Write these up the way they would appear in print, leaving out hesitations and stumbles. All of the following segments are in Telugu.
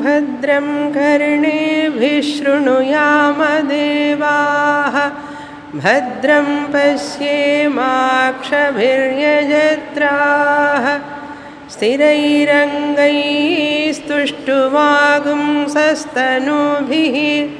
भद्रं कर्णेभिः शृणुयामदेवाः भद्रं पश्येमाक्षभिर्यजत्राः स्थिरैरङ्गैस्तुष्टुवागुंसस्तनूभिः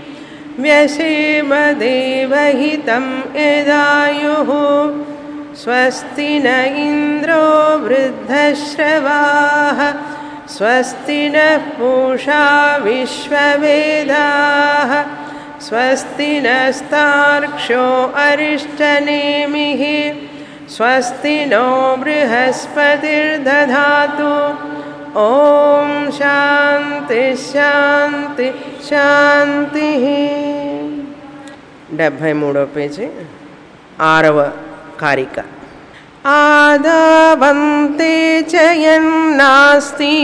व्यसेमदेवहितं यदायुः स्वस्ति न इन्द्रो वृद्धश्रवाः स्वस्ति नः पूषा विश्ववेदाः स्वस्ति नस्तार्क्ष्यो अरिष्टनेमिः स्वस्ति नो बृहस्पतिर्दधातु ओम शांति शांति शांति 73వ పేజీ 6వ కారిక ఆదావంతే చ యన్నాస్తి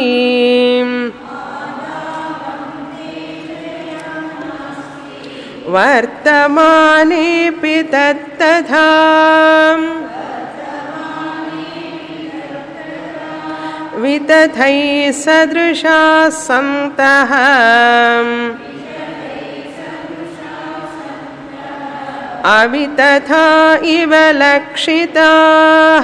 వర్తమానేపి తత్తథా వితథై సదృశా సంతః అవితథా ఇవ లక్షితాః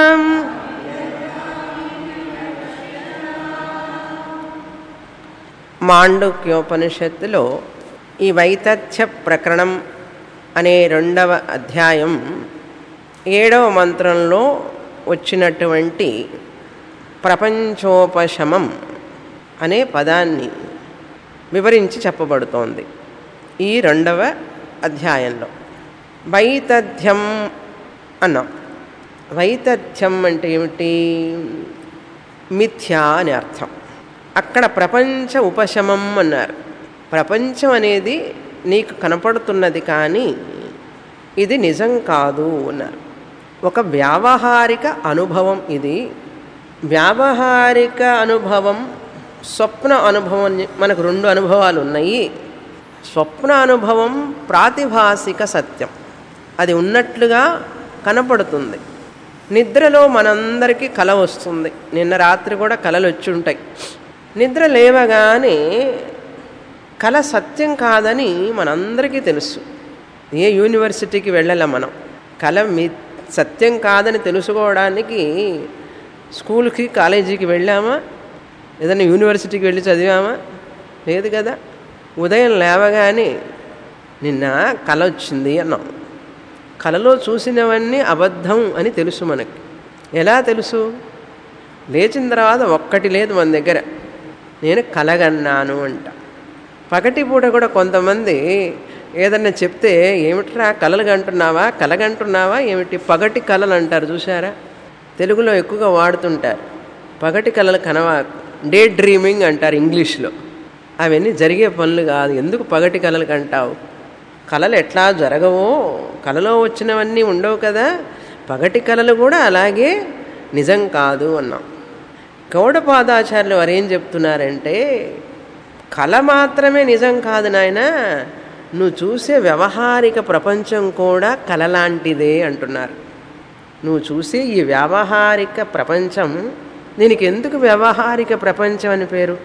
మాండుక్యోపనిషత్తులో ఈ వైతథ్య ప్రకరణం అనే 2వ అధ్యాయం 7వ మంత్రంలో వచ్చినటువంటి ప్రపంచోపశమం అనే పదాన్ని వివరించి చెప్పబడుతోంది ఈ 2వ అధ్యాయంలో. వైతథ్యం అన్నాం. వైతథ్యం అంటే ఏమిటి? మిథ్యా అని అర్థం. అక్కడ ప్రపంచ ఉపశమం అన్నారు. ప్రపంచం అనేది నీకు కనపడుతున్నది కానీ ఇది నిజం కాదు అన్నారు. ఒక వ్యావహారిక అనుభవం ఇది. వ్యావహారిక అనుభవం, స్వప్న అనుభవం. మనకు 2 అనుభవాలు ఉన్నాయి. స్వప్న అనుభవం ప్రాతిభాసిక సత్యం, అది ఉన్నట్లుగా కనపడుతుంది. నిద్రలో మనందరికీ కల వస్తుంది. నిన్న రాత్రి కూడా కలలు వచ్చి ఉంటాయి. నిద్ర లేవగానే కల సత్యం కాదని మనందరికీ తెలుసు. ఏ యూనివర్సిటీకి వెళ్ళాల మనం. కల సత్యం కాదని తెలుసుకోవడానికి స్కూల్కి కాలేజీకి వెళ్ళామా? ఏదైనా యూనివర్సిటీకి వెళ్ళి చదివామా? లేదు కదా. ఉదయం లేవగానే నిన్న కల వచ్చింది అన్నాం. కలలో చూసినవన్నీ అబద్ధం అని తెలుసు మనకి. ఎలా తెలుసు? లేచిన తర్వాత ఒక్కటి లేదు మన దగ్గర, నేను కలగన్నాను అంట. పగటిపూట కూడా కొంతమంది ఏదన్నా చెప్తే ఏమిట్రా కలలు కంటున్నావా, కలగంటున్నావా ఏమిటి, పగటి కలలు అంటారు చూసారా. తెలుగులో ఎక్కువగా వాడుతుంటారు. పగటి కలలు కనవా, డే డ్రీమింగ్ అంటారు ఇంగ్లీష్లో. అవన్నీ జరిగే పనులు కాదు. ఎందుకు పగటి కలలు కంటావు? కలలు ఎట్లా జరగవో, కలలో వచ్చినవన్నీ ఉండవు కదా. పగటి కలలు కూడా అలాగే నిజం కాదు అన్నాం. గౌడపాదాచార్యులు వారు ఏం చెప్తున్నారంటే, కల మాత్రమే నిజం కాదు నాయన, నువ్వు చూసే వ్యవహారిక ప్రపంచం కూడా కల లాంటిదే అంటున్నారు. నువ్వు చూసే ఈ వ్యావహారిక ప్రపంచం, దీనికి ఎందుకు వ్యవహారిక ప్రపంచం అని పేరు?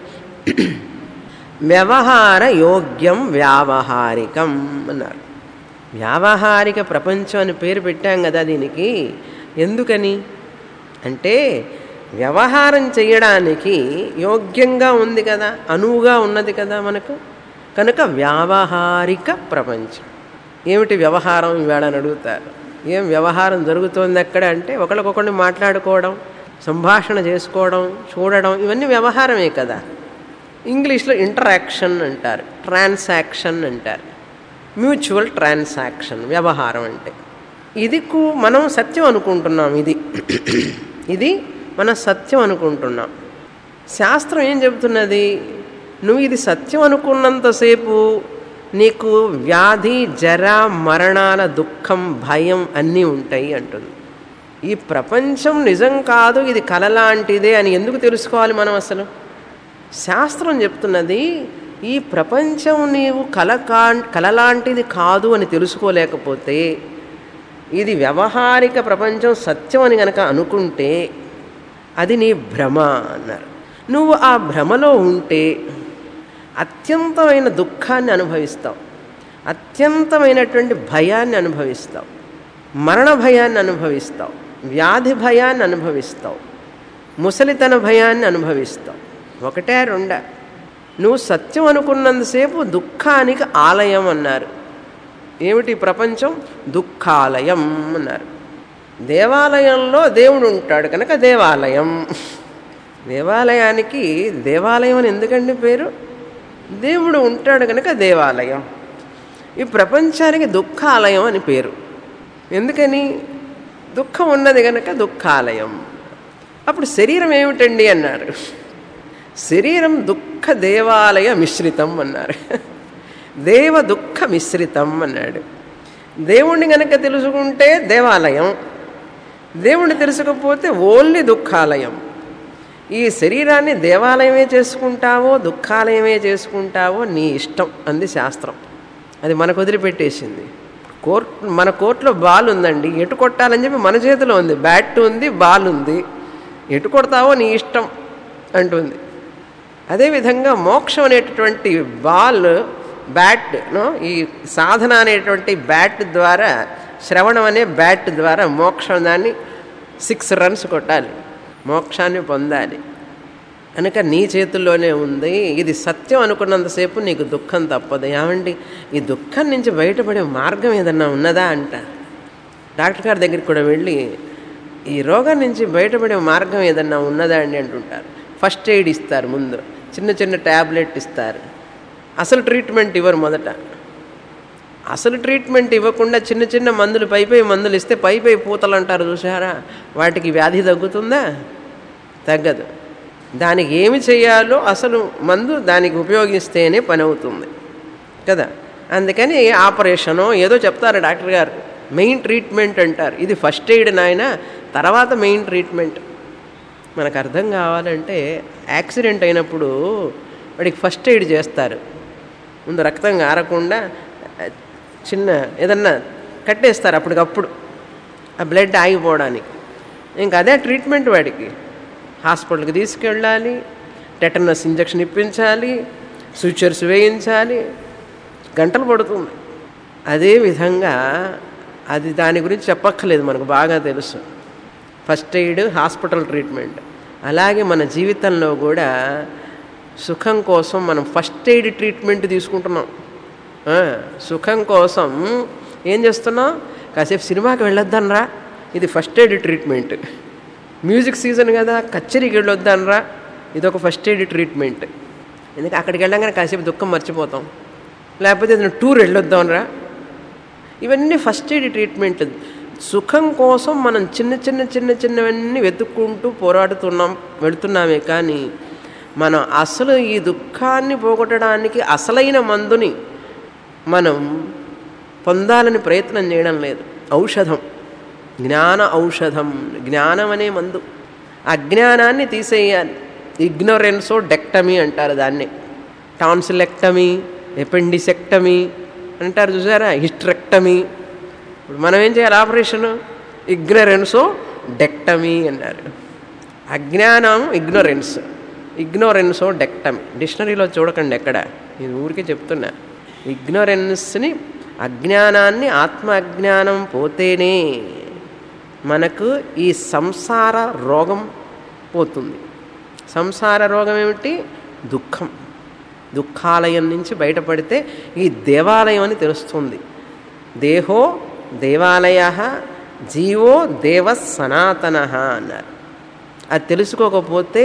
వ్యవహార యోగ్యం వ్యావహారికం అన్నారు. వ్యావహారిక ప్రపంచం అని పేరు పెట్టాం కదా దీనికి. ఎందుకని అంటే వ్యవహారం చేయడానికి యోగ్యంగా ఉంది కదా, అనువుగా ఉన్నది కదా మనకు. కనుక వ్యావహారిక ప్రపంచం. ఏమిటి వ్యవహారం ఇవాళ అని అడుగుతారు. ఏం వ్యవహారం జరుగుతోంది అక్కడ అంటే ఒకరికొకరిని మాట్లాడుకోవడం, సంభాషణ చేసుకోవడం, చూడడం, ఇవన్నీ వ్యవహారమే కదా. ఇంగ్లీష్లో ఇంటరాక్షన్ అంటారు, ట్రాన్సాక్షన్ అంటారు. మ్యూచువల్ ట్రాన్సాక్షన్ వ్యవహారం అంటే. ఇది మనం సత్యం అనుకుంటున్నాం. ఇది మనం సత్యం అనుకుంటున్నాం. శాస్త్రం ఏం చెబుతున్నది? నువ్వు ఇది సత్యం అనుకున్నంతసేపు నీకు వ్యాధి, జర, మరణాల, దుఃఖం, భయం అన్నీ ఉంటాయి అంటుంది. ఈ ప్రపంచం నిజం కాదు, ఇది కల లాంటిదే అని ఎందుకు తెలుసుకోవాలి మనం అసలు? శాస్త్రం చెప్తున్నది ఈ ప్రపంచం నీవు కలలాంటిది కాదు అని తెలుసుకోలేకపోతే, ఇది వ్యవహారిక ప్రపంచం సత్యం అని కనుక అనుకుంటే అది నీ భ్రమ అన్నారు. నువ్వు ఆ భ్రమలో ఉంటే అత్యంతమైన దుఃఖాన్ని అనుభవిస్తావు, అత్యంతమైనటువంటి భయాన్ని అనుభవిస్తావు, మరణ భయాన్ని అనుభవిస్తావు, వ్యాధి భయాన్ని అనుభవిస్తావు, ముసలితన భయాన్ని అనుభవిస్తావు. ఒకటే రెండా? నువ్వు సత్యం అనుకున్నంతసేపు దుఃఖానికి ఆలయం అన్నారు. ఏమిటి ప్రపంచం? దుఃఖాలయం అన్నారు. దేవాలయంలో దేవుడు ఉంటాడు కనుక దేవాలయం. దేవాలయానికి దేవాలయం అని ఎందుకండి పేరు? దేవుడు ఉంటాడు కనుక దేవాలయం. ఈ ప్రపంచానికి దుఃఖాలయం అని పేరు. ఎందుకని? దుఃఖం ఉన్నది కనుక దుఃఖాలయం. అప్పుడు శరీరం ఏమిటండి అన్నారు. శరీరం దుఃఖ దేవాలయ మిశ్రితం అన్నారు. దేవ దుఃఖ మిశ్రితం అన్నాడు. దేవుణ్ణి కనుక తెలుసుకుంటే దేవాలయం, దేవుణ్ణి తెలుసుకోకపోతే ఓన్లీ దుఃఖాలయం. ఈ శరీరాన్ని దేవాలయమే చేసుకుంటావో దుఃఖాలయమే చేసుకుంటావో నీ ఇష్టం అంది శాస్త్రం. అది మనకు వదిలిపెట్టేసింది. మన కోర్టులో బాల్ ఉందండి, ఎటు కొట్టాలని చెప్పి మన చేతిలో ఉంది. బ్యాట్ ఉంది, బాల్ ఉంది, ఎటు కొడతావో నీ ఇష్టం అంటుంది. అదేవిధంగా మోక్షం అనేటటువంటి బాల్ బ్యాట్ను ఈ సాధన అనేటువంటి బ్యాట్ ద్వారా, శ్రవణం అనే బ్యాట్ ద్వారా మోక్షం దాన్ని 6 రన్స్ కొట్టాలి, మోక్షాన్ని పొందాలి. కనుక నీ చేతుల్లోనే ఉంది. ఇది సత్యం అనుకున్నంతసేపు నీకు దుఃఖం తప్పదు. ఏమండి, ఈ దుఃఖం నుంచి బయటపడే మార్గం ఏదన్నా ఉన్నదా అంట. డాక్టర్ గారి దగ్గరికి కూడా వెళ్ళి ఈ రోగం నుంచి బయటపడే మార్గం ఏదన్నా ఉన్నదా అండి అంటుంటారు. ఫస్ట్ ఎయిడ్ ఇస్తారు, ముందు చిన్న చిన్న ట్యాబ్లెట్ ఇస్తారు. అసలు ట్రీట్మెంట్ ఇవ్వరు. మొదట అసలు ట్రీట్మెంట్ ఇవ్వకుండా చిన్న చిన్న మందులు, పై మందులు ఇస్తే పై పూతలు అంటారు చూసారా, వాటికి వ్యాధి తగ్గుతుందా? తగ్గదు. దానికి ఏమి చేయాలో అసలు మందు దానికి ఉపయోగిస్తేనే పని అవుతుంది కదా. అందుకని ఆపరేషనో ఏదో చెప్తారు డాక్టర్ గారు, మెయిన్ ట్రీట్మెంట్ అంటారు. ఇది ఫస్ట్ ఎయిడ్ నాయన, తర్వాత మెయిన్ ట్రీట్మెంట్. మనకు అర్థం కావాలంటే యాక్సిడెంట్ అయినప్పుడు వాడికి ఫస్ట్ ఎయిడ్ చేస్తారు. ముందు రక్తం కారకుండా చిన్న ఏదన్నా కట్టేస్తారు అప్పటికప్పుడు, ఆ బ్లడ్ ఆగిపోవడానికి. ఇంకా అదే ట్రీట్మెంట్. వాడికి హాస్పిటల్కి తీసుకెళ్ళాలి, టెటనస్ ఇంజక్షన్ ఇప్పించాలి, సూచర్స్ వేయించాలి, గంటలు పడుతుంది. అదేవిధంగా అది దాని గురించి చెప్పక్కర్లేదు, మనకు బాగా తెలుసు. First aid, hospital treatment. అలాగే మన జీవితంలో కూడా సుఖం కోసం మనం ఫస్ట్ ఎయిడ్ ట్రీట్మెంట్ తీసుకుంటున్నాం. సుఖం కోసం ఏం చేస్తున్నాం? కాసేపు సినిమాకి వెళ్ళొద్దనరా, ఇది first aid treatment. Music season కదా, కచేరీకి వెళ్ళొద్దనరా, ఇదొక ఫస్ట్ ఎయిడ్ ట్రీట్మెంట్. ఎందుకంటే అక్కడికి వెళ్ళగానే కాసేపు దుఃఖం మర్చిపోతాం. లేకపోతే ఏదైనా టూర్ వెళ్ళొద్దామనరా, ఇవన్నీ ఫస్ట్ ఎయిడ్ ట్రీట్మెంట్. సుఖం కోసం మనం చిన్నవన్నీ వెతుక్కుంటూ వెళుతున్నామే. కానీ మనం అసలు ఈ దుఃఖాన్ని పోగొట్టడానికి అసలైన మందుని మనం పొందాలని ప్రయత్నం చేయడం లేదు. ఔషధం, జ్ఞాన ఔషధం, జ్ఞానం అనే మందు. అజ్ఞానాన్ని తీసేయాలి. ఇగ్నోరెన్సో డెక్టమీ అంటారు దాన్ని. టాన్సిలెక్టమీ, ఎపెండిసెక్టమీ అంటారు చూసారా, హిస్టరెక్టమీ. ఇప్పుడు మనం ఏం చేయాలి? ఆపరేషను ఇగ్నరెన్సో డెక్టమీ అన్నారు. అజ్ఞానం ఇగ్నోరెన్స్, ఇగ్నోరెన్సో డెక్టమీ. డిక్షనరీలో చూడకండి ఎక్కడ, నేను ఊరికే చెప్తున్నా. ఇగ్నోరెన్స్ని, అజ్ఞానాన్ని, ఆత్మ అజ్ఞానం పోతేనే మనకు ఈ సంసార రోగం పోతుంది. సంసార రోగం ఏమిటి? దుఃఖం. దుఃఖాలయం నుంచి బయటపడితే ఈ దేవాలయం అని తెలుస్తుంది. దేహో దేవాలయ, జీవో దేవ సనాతన అన్నారు. అది తెలుసుకోకపోతే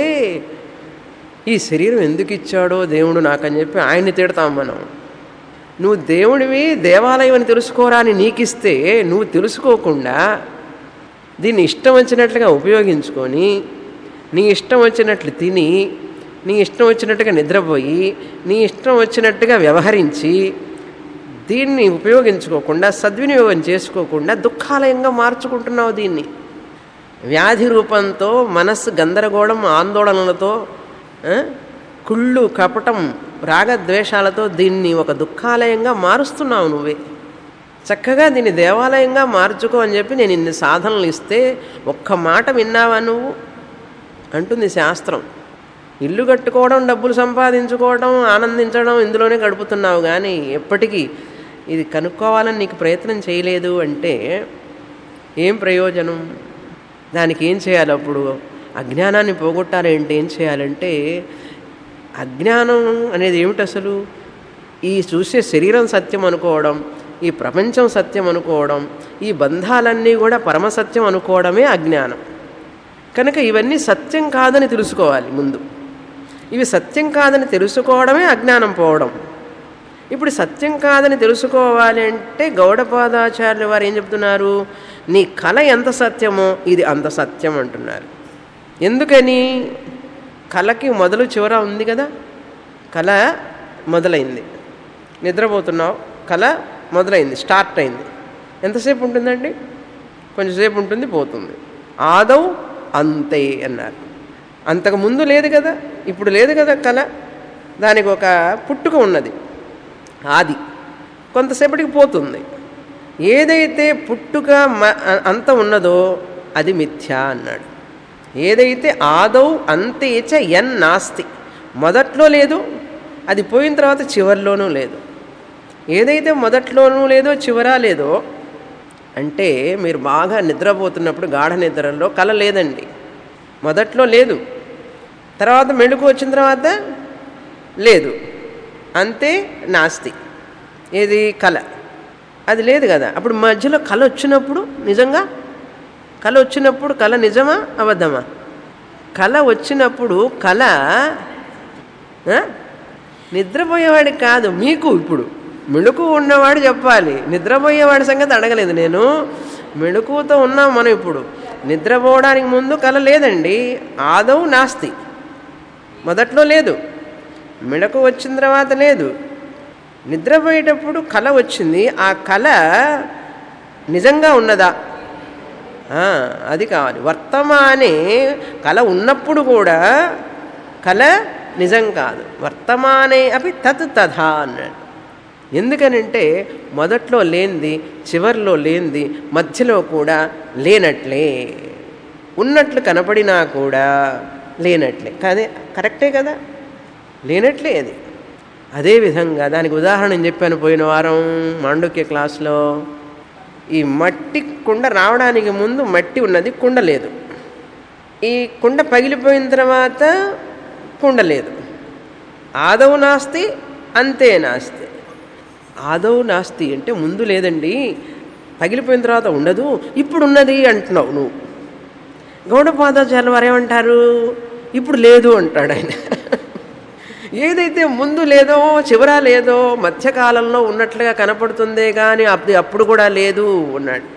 ఈ శరీరం ఎందుకు ఇచ్చాడో దేవుడు నాకని చెప్పి ఆయన్ని తిడతాం మనం. నువ్వు దేవుడివి, దేవాలయం అని తెలుసుకోరా అని నీకిస్తే నువ్వు తెలుసుకోకుండా దీన్ని ఇష్టం వచ్చినట్లుగా ఉపయోగించుకొని, నీ ఇష్టం వచ్చినట్లు తిని, నీ ఇష్టం వచ్చినట్టుగా నిద్రపోయి, నీ ఇష్టం వచ్చినట్టుగా వ్యవహరించి, దీన్ని ఉపయోగించుకోకుండా, సద్వినియోగం చేసుకోకుండా దుఃఖాలయంగా మార్చుకుంటున్నావు. దీన్ని వ్యాధి రూపంతో, మనస్సు గందరగోళం, ఆందోళనలతో, కుళ్ళు, కపటం, రాగద్వేషాలతో దీన్ని ఒక దుఃఖాలయంగా మారుస్తున్నావు నువ్వే. చక్కగా దీన్ని దేవాలయంగా మార్చుకో అని చెప్పి నేను ఇన్ని సాధనలు ఇస్తే ఒక్క మాట విన్నావా నువ్వు అంటుంది శాస్త్రం. ఇల్లు కట్టుకోవడం, డబ్బులు సంపాదించుకోవడం, ఆనందించడం ఇందులోనే గడుపుతున్నావు. కానీ ఎప్పటికీ ఇది కనుక్కోవాలని నీకు ప్రయత్నం చేయలేదు అంటే ఏం ప్రయోజనం? దానికి ఏం చేయాలి? అప్పుడు అజ్ఞానాన్ని పోగొట్టాలంటే ఏం చేయాలంటే, అజ్ఞానం అనేది ఏమిటి అసలు? ఈ చూసే శరీరం సత్యం అనుకోవడం, ఈ ప్రపంచం సత్యం అనుకోవడం, ఈ బంధాలన్నీ కూడా పరమసత్యం అనుకోవడమే అజ్ఞానం. కనుక ఇవన్నీ సత్యం కాదని తెలుసుకోవాలి ముందు. ఇవి సత్యం కాదని తెలుసుకోవడమే అజ్ఞానం పోవడం. ఇప్పుడు సత్యం కాదని తెలుసుకోవాలి అంటే గౌడపాదాచార్యుల వారు ఏం చెప్తున్నారు? నీ కళ ఎంత సత్యమో ఇది అంత సత్యం అంటున్నారు. ఎందుకని? కళకి మొదలు చివర ఉంది కదా. కళ మొదలైంది, నిద్రపోతున్నావు, కళ మొదలైంది, స్టార్ట్ అయింది. ఎంతసేపు ఉంటుందండి? కొంచెంసేపు ఉంటుంది, పోతుంది. ఆదౌ అంతే అన్నారు. అంతకు ముందు లేదు కదా, ఇప్పుడు లేదు కదా కళ. దానికి ఒక పుట్టుక ఉన్నది, ఆది. కొంతసేపటికి పోతుంది. ఏదైతే పుట్టుక అంత ఉన్నదో అది మిథ్యా అన్నాడు. ఏదైతే ఆదౌ అంతే చ ఎన్ నాస్తి, మొదట్లో లేదు, అది పోయిన తర్వాత చివరిలోనూ లేదు. ఏదైతే మొదట్లోనూ లేదో చివర లేదో అంటే మీరు బాగా నిద్రపోతున్నప్పుడు గాఢ నిద్రలో కళ లేదండి. మొదట్లో లేదు, తర్వాత మెళుకు వచ్చిన తర్వాత లేదు, అంతే నాస్తి. ఏది? కళ. అది లేదు కదా. అప్పుడు మధ్యలో కళ వచ్చినప్పుడు నిజంగా కళ వచ్చినప్పుడు కళ నిజమా అబద్ధమా? కళ వచ్చినప్పుడు కళ నిద్రపోయేవాడికి కాదు, మీకు. ఇప్పుడు మెళుకు ఉన్నవాడు చెప్పాలి, నిద్రపోయేవాడి సంగతి అడగలేదు నేను. మెళుకుతో ఉన్నాం మనం. ఇప్పుడు నిద్రపోవడానికి ముందు కళ లేదండి, ఆదౌ నాస్తి. మొదట్లో లేదు, మెళకు వచ్చిన తర్వాత లేదు. నిద్రపోయేటప్పుడు కళ వచ్చింది, ఆ కళ నిజంగా ఉన్నదా? అది కావాలి. వర్తమానే కళ ఉన్నప్పుడు కూడా కళ నిజం కాదు. వర్తమానే అవి తత్ తథా అన్నాడు. ఎందుకనంటే మొదట్లో లేనిది, చివరిలో లేనిది, మధ్యలో కూడా లేనట్లే. ఉన్నట్లు కనపడినా కూడా లేనట్లే. కాదే, కరెక్టే కదా, లేనట్లే అది. అదేవిధంగా దానికి ఉదాహరణ నేను చెప్పాను పోయిన వారం మాండుక్య క్లాస్లో. ఈ మట్టి కుండ రావడానికి ముందు మట్టి ఉన్నది, కుండ లేదు. ఈ కుండ పగిలిపోయిన తర్వాత కుండ లేదు. ఆదౌ నాస్తి అంతే నాస్తి. ఆదౌ నాస్తి అంటే ముందు లేదండి, పగిలిపోయిన తర్వాత ఉండదు, ఇప్పుడు ఉన్నది అంటున్నావు నువ్వు. గౌడపాదాచార్యులు వారు ఏమంటారు? ఇప్పుడు లేదు అంటాడు ఆయన. ఏదైతే ముందు లేదో, చివర లేదో, మధ్యకాలంలో ఉన్నట్లుగా కనపడుతుందే కానీ అప్పుడు కూడా లేదు అన్నాడు.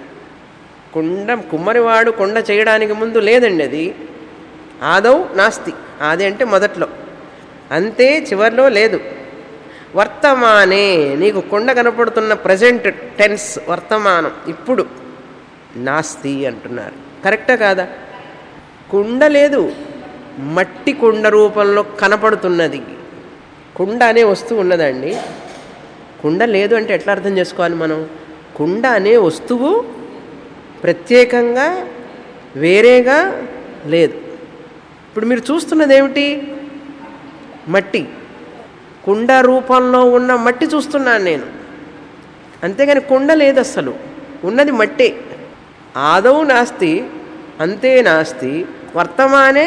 కుమ్మరివాడు కొండ చేయడానికి ముందు లేదండి అది. ఆదౌ నాస్తి. ఆది అంటే మొదట్లో, అంతే చివరిలో లేదు. వర్తమానే, నీకు కొండ కనపడుతున్న ప్రజెంట్ టెన్స్, వర్తమానం, ఇప్పుడు నాస్తి అంటున్నారు. కరెక్టా కాదా? కుండ లేదు, మట్టి కుండ రూపంలో కనపడుతున్నది. కుండ అనే వస్తువు ఉన్నదండి. కుండ లేదు అంటే ఎట్లా అర్థం చేసుకోవాలి మనం? కుండ అనే వస్తువు ప్రత్యేకంగా వేరేగా లేదు. ఇప్పుడు మీరు చూస్తున్నది ఏమిటి? మట్టి. కుండ రూపంలో ఉన్న మట్టి చూస్తున్నాను నేను, అంతేగాని కుండ లేదు అస్సలు. ఉన్నది మట్టే. ఆదౌ నాస్తి అంతే నాస్తి, వర్తమానే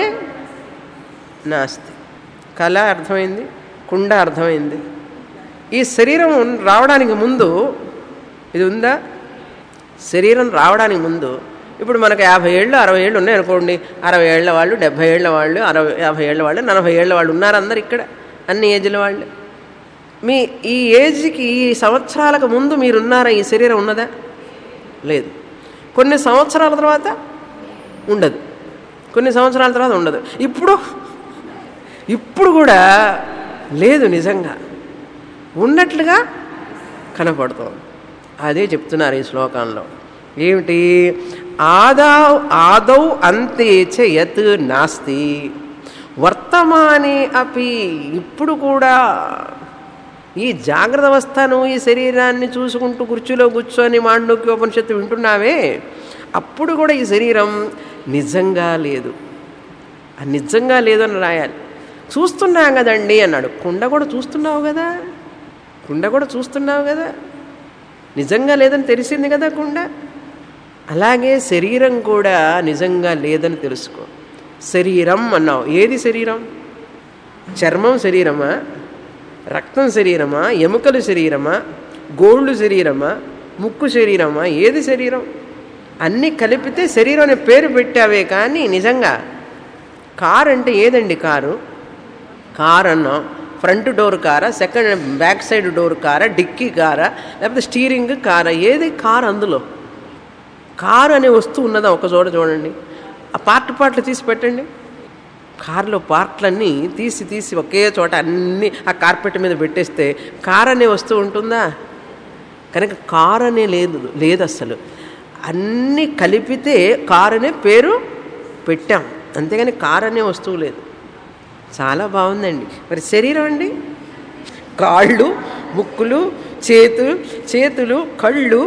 నాస్తి. కళ అర్థమైంది, కుండ అర్థమైంది. ఈ శరీరం రావడానికి ముందు ఇది ఉందా? శరీరం రావడానికి ముందు ఇప్పుడు మనకు 50 ఏళ్ళు 60 ఏళ్ళు ఉన్నాయనుకోండి. 60 ఏళ్ల వాళ్ళు, 70 ఏళ్ల వాళ్ళు, 50 ఏళ్ల వాళ్ళు, 40 ఏళ్ల వాళ్ళు ఉన్నారు అందరు ఇక్కడ, అన్ని ఏజ్ల వాళ్ళు. మీ ఈ ఏజ్కి, ఈ సంవత్సరాలకు ముందు మీరున్నారా? ఈ శరీరం ఉన్నదా? లేదు. కొన్ని సంవత్సరాల తర్వాత ఉండదు, కొన్ని సంవత్సరాల తర్వాత ఉండదు. ఇప్పుడు కూడా లేదు, నిజంగా ఉన్నట్లుగా కనపడుతోంది. అదే చెప్తున్నారు ఈ శ్లోకంలో. ఏమిటి? ఆదౌ అంతే చ యత్ నాస్తి వర్తమానే అపి. ఇప్పుడు కూడా ఈ జాగ్రత్త అవస్థను, ఈ శరీరాన్ని చూసుకుంటూ కుర్చీలో కూర్చొని మాండూక్యోపనిషత్తు వింటున్నావే, అప్పుడు కూడా ఈ శరీరం నిజంగా లేదు. నిజంగా లేదు అని రాయాలి. చూస్తున్నాం కదండి అన్నాడు. కుండ కూడా చూస్తున్నావు కదా, కుండ కూడా చూస్తున్నావు కదా, నిజంగా లేదని తెలిసింది కదా కుండ. అలాగే శరీరం కూడా నిజంగా లేదని తెలుసుకో. శరీరం అన్నావు, ఏది శరీరం? చర్మం శరీరమా, రక్తం శరీరమా, ఎముకలు శరీరమా, గోళ్ళు శరీరమా, ముక్కు శరీరమా, ఏది శరీరం? అన్నీ కలిపితే శరీరం అనే పేరు పెట్టావే కానీ నిజంగా కారు అంటే ఏదండి? కారు కారు అన్నాం, ఫ్రంట్ డోర్ కారా, సెకండ్ బ్యాక్ సైడ్ డోర్ కారా, డిక్కీ కారా, లేకపోతే స్టీరింగ్ కారా, ఏది కారు? అందులో కారు అనే వస్తువు ఉన్నదా? ఒక చోట చూడండి, ఆ పార్ట్లు తీసి పెట్టండి. కారులో పార్ట్లన్నీ తీసి ఒకే చోట అన్నీ ఆ కార్పెట్ మీద పెట్టేస్తే కారు అనే వస్తువు ఉంటుందా? కనుక కారు అనే లేదు అసలు. అన్నీ కలిపితే కారు అనే పేరు పెట్టాం, అంతేగాని కారు అనే వస్తువు లేదు. చాలా బాగుందండి. మరి శరీరం అండి, కాళ్ళు, ముక్కులు, చేతులు, కళ్ళు,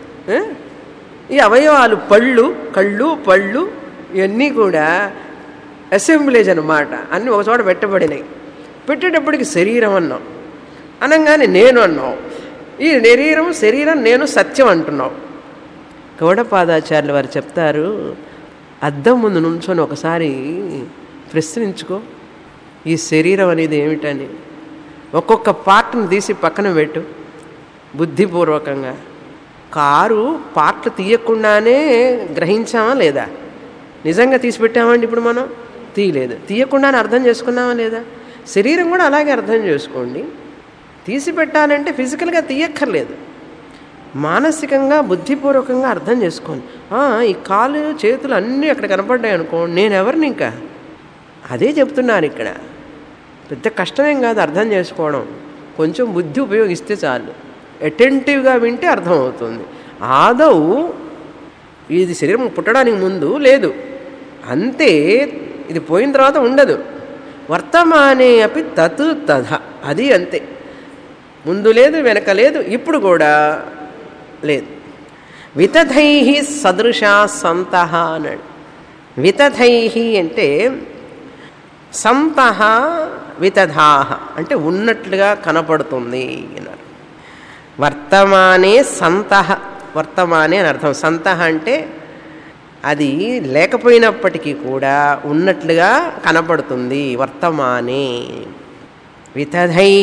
ఈ అవయవాలు, కళ్ళు పళ్ళు ఇవన్నీ కూడా అసెంబ్లేజ్ అన్నమాట. అన్నీ ఒక చోట పెట్టబడినాయి. పెట్టేటప్పటికి శరీరం అన్నాం, అనగానే నేను అన్నావు. ఈ శరీరం నేను సత్యం అంటున్నావు. గౌడపాదాచార్యులు వారు చెప్తారు, అద్దం ముందు నుంచొని ఒకసారి ప్రశ్నించుకో, ఈ శరీరం అనేది ఏమిటని. ఒక్కొక్క పార్ట్ని తీసి పక్కన పెట్టు బుద్ధిపూర్వకంగా. కారు పార్ట్లు తీయకుండానే గ్రహించామా లేదా? నిజంగా తీసిపెట్టామండి ఇప్పుడు మనం? తీయలేదు. తీయకుండానే అర్థం చేసుకున్నామా లేదా? శరీరం కూడా అలాగే అర్థం చేసుకోండి. తీసి పెట్టాలంటే ఫిజికల్గా తీయక్కర్లేదు, మానసికంగా బుద్ధిపూర్వకంగా అర్థం చేసుకోండి. ఈ కాలు చేతులు అన్నీ అక్కడ కనపడ్డాయి అనుకోండి, నేను ఎవరిని ఇంకా? అదే చెప్తున్నాను ఇక్కడ. పెద్ద కష్టమేం కాదు అర్థం చేసుకోవడం, కొంచెం బుద్ధి ఉపయోగిస్తే చాలు. అటెంటివ్గా వింటే అర్థమవుతుంది. ఆదౌ ఇది శరీరం పుట్టడానికి ముందు లేదు, అంతే. ఇది పోయిన తర్వాత ఉండదు. వర్తమానే అపి తత్ తథ, అది అంతే. ముందు లేదు, వెనక లేదు, ఇప్పుడు కూడా లేదు. వితథై సదృశా సంతః అన్నాడు. వితథై అంటే సంతః వితథాః అంటే ఉన్నట్లుగా కనపడుతుంది అన్నారు. వర్తమానే సంతః, వర్తమానే అని అర్థం. సంతః అంటే అది లేకపోయినప్పటికీ కూడా ఉన్నట్లుగా కనపడుతుంది. వర్తమానే వితథై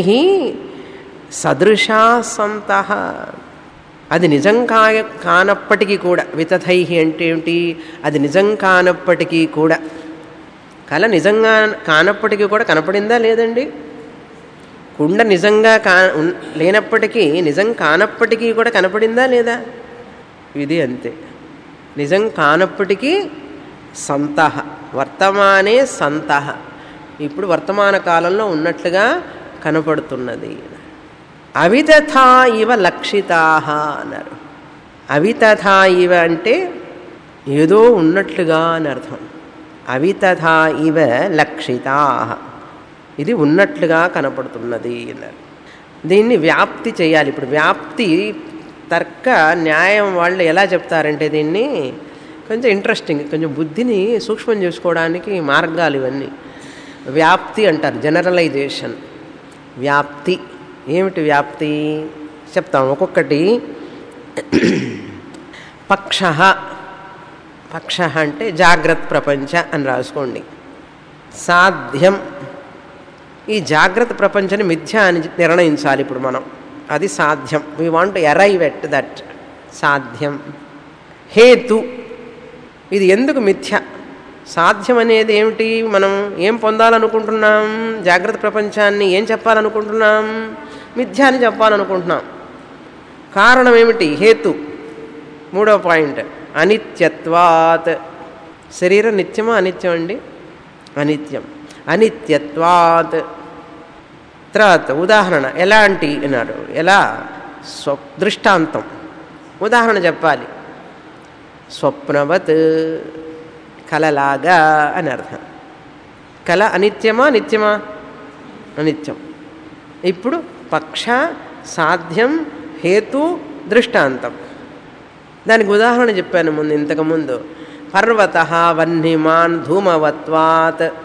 సదృశా సంతః, అది నిజం కానప్పటికీ కూడా. వితథై అంటే ఏమిటి? అది నిజం కానప్పటికీ కూడా. కళ నిజంగా కానప్పటికీ కూడా కనపడిందా లేదండి? కుండ నిజంగా లేనప్పటికీ, నిజం కానప్పటికీ కూడా కనపడిందా లేదా? ఇది అంతే. నిజం కానప్పటికీ సంతః, వర్తమానే సంతః, ఇప్పుడు వర్తమాన కాలంలో ఉన్నట్లుగా కనపడుతున్నది. అవితథా ఇవ లక్షితాః అన్నారు. అవితథా ఇవ అంటే ఏదో ఉన్నట్లుగా అని అర్థం. అవితథా ఇవ లక్షితాః, ఇది ఉన్నట్లుగా కనపడుతున్నది అన్నారు. దీన్ని వ్యాప్తి చేయాలి. ఇప్పుడు వ్యాప్తి తర్క న్యాయం వాళ్ళు ఎలా చెప్తారంటే దీన్ని కొంచెం ఇంట్రెస్టింగ్, కొంచెం బుద్ధిని సూక్ష్మం చేసుకోవడానికి మార్గాలు ఇవన్నీ. వ్యాప్తి అంటారు, జనరలైజేషన్. వ్యాప్తి ఏమిటి? వ్యాప్తి చెప్తాం ఒక్కొక్కటి. పక్ష, పక్ష అంటే జాగ్రత్త ప్రపంచ అని రాసుకోండి. సాధ్యం, ఈ జాగ్రత్త ప్రపంచాన్ని మిథ్య అని నిర్ణయించాలి ఇప్పుడు మనం. అది సాధ్యం. We want to arrive at that సాధ్యం. హేతు, ఇది ఎందుకు మిథ్య? సాధ్యం అనేది ఏమిటి? మనం ఏం పొందాలనుకుంటున్నాం? జాగ్రత్త ప్రపంచాన్ని ఏం చెప్పాలనుకుంటున్నాం? మిథ్య అని చెప్పాలనుకుంటున్నాం. కారణం ఏమిటి? హేతు. మూడవ పాయింట్, అనిత్యత్వాత్. శరీరం నిత్యమా అనిత్యం అండి? అనిత్యం. అనిత్యత్వాత్. తర్వాత ఉదాహరణ ఎలాంటి అన్నారు? ఎలా? దృష్టాంతం, ఉదాహరణ చెప్పాలి. స్వప్నవత్, కలలాగా అని అర్థం. కల అనిత్యమా నిత్యమా? అనిత్యం. ఇప్పుడు పక్ష, సాధ్యం, హేతు, దృష్టాంతం. దానికి ఉదాహరణ చెప్పాను ఇంతకుముందు. పర్వత వన్హిమాన్ ధూమవత్వాత్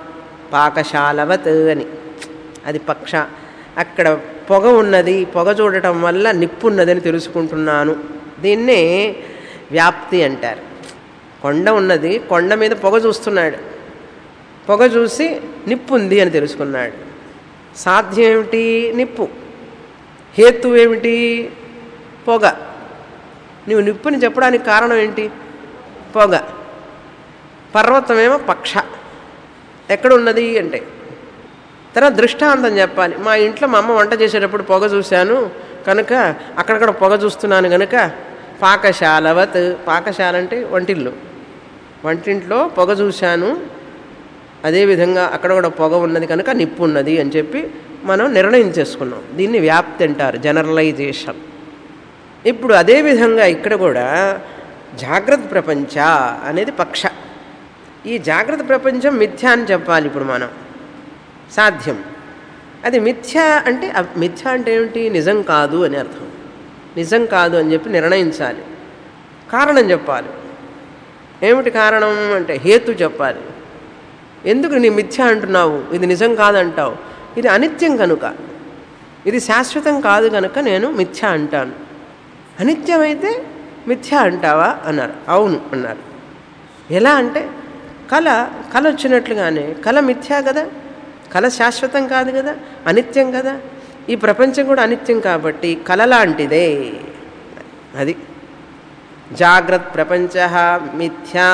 పాకశాలవత్ అని. అది పక్ష. అక్కడ పొగ ఉన్నది, పొగ చూడటం వల్ల నిప్పు ఉన్నదని తెలుసుకుంటున్నాను. దీన్నే వ్యాప్తి అంటారు. కొండ ఉన్నది, కొండ మీద పొగ చూస్తున్నాడు, పొగ చూసి నిప్పు ఉంది అని తెలుసుకున్నాడు. సాధ్యం ఏమిటి? నిప్పు. హేతు ఏమిటి? పొగ. నువ్వు నిప్పుని చెప్పడానికి కారణం ఏంటి? పొగ. పర్వతమేమో పక్ష. ఎక్కడున్నది అంటే తర్వాత దృష్టాంతం చెప్పాలి. మా ఇంట్లో మా అమ్మ వంట చేసేటప్పుడు పొగ చూశాను కనుక అక్కడక్కడ పొగ చూస్తున్నాను కనుక పాకశాలవత్. పాకశాల అంటే వంటిల్లు, వంటింట్లో పొగ చూశాను, అదేవిధంగా అక్కడ కూడా పొగ ఉన్నది కనుక నిప్పు ఉన్నది అని చెప్పి మనం నిర్ణయం చేసుకున్నాం. దీన్ని వ్యాప్తి అంటారు, జనరలైజేషన్. ఇప్పుడు అదేవిధంగా ఇక్కడ కూడా జాగ్రత్త ప్రపంచ అనేది పక్ష. ఈ జాగ్రత్త ప్రపంచం మిథ్య అని చెప్పాలి ఇప్పుడు మనం. సాధ్యం. అది మిథ్య అంటే, మిథ్య అంటే ఏమిటి? నిజం కాదు అని అర్థం. నిజం కాదు అని చెప్పి నిర్ణయించాలి, కారణం చెప్పాలి. ఏమిటి కారణం అంటే హేతు చెప్పాలి. ఎందుకు నీ మిథ్య అంటున్నావు, ఇది నిజం కాదంటావు? ఇది అనిత్యం కనుక, ఇది శాశ్వతం కాదు కనుక నేను మిథ్య అంటాను. అనిత్యమైతే మిథ్య అంటావా అన్నారు. అవును అన్నారు. ఎలా అంటే కళ వచ్చినట్లుగానే కళ మిథ్యా కదా, కళ శాశ్వతం కాదు కదా, అనిత్యం కదా. ఈ ప్రపంచం కూడా అనిత్యం కాబట్టి కళ లాంటిదే. అది జాగ్రత్త ప్రపంచ మిథ్యా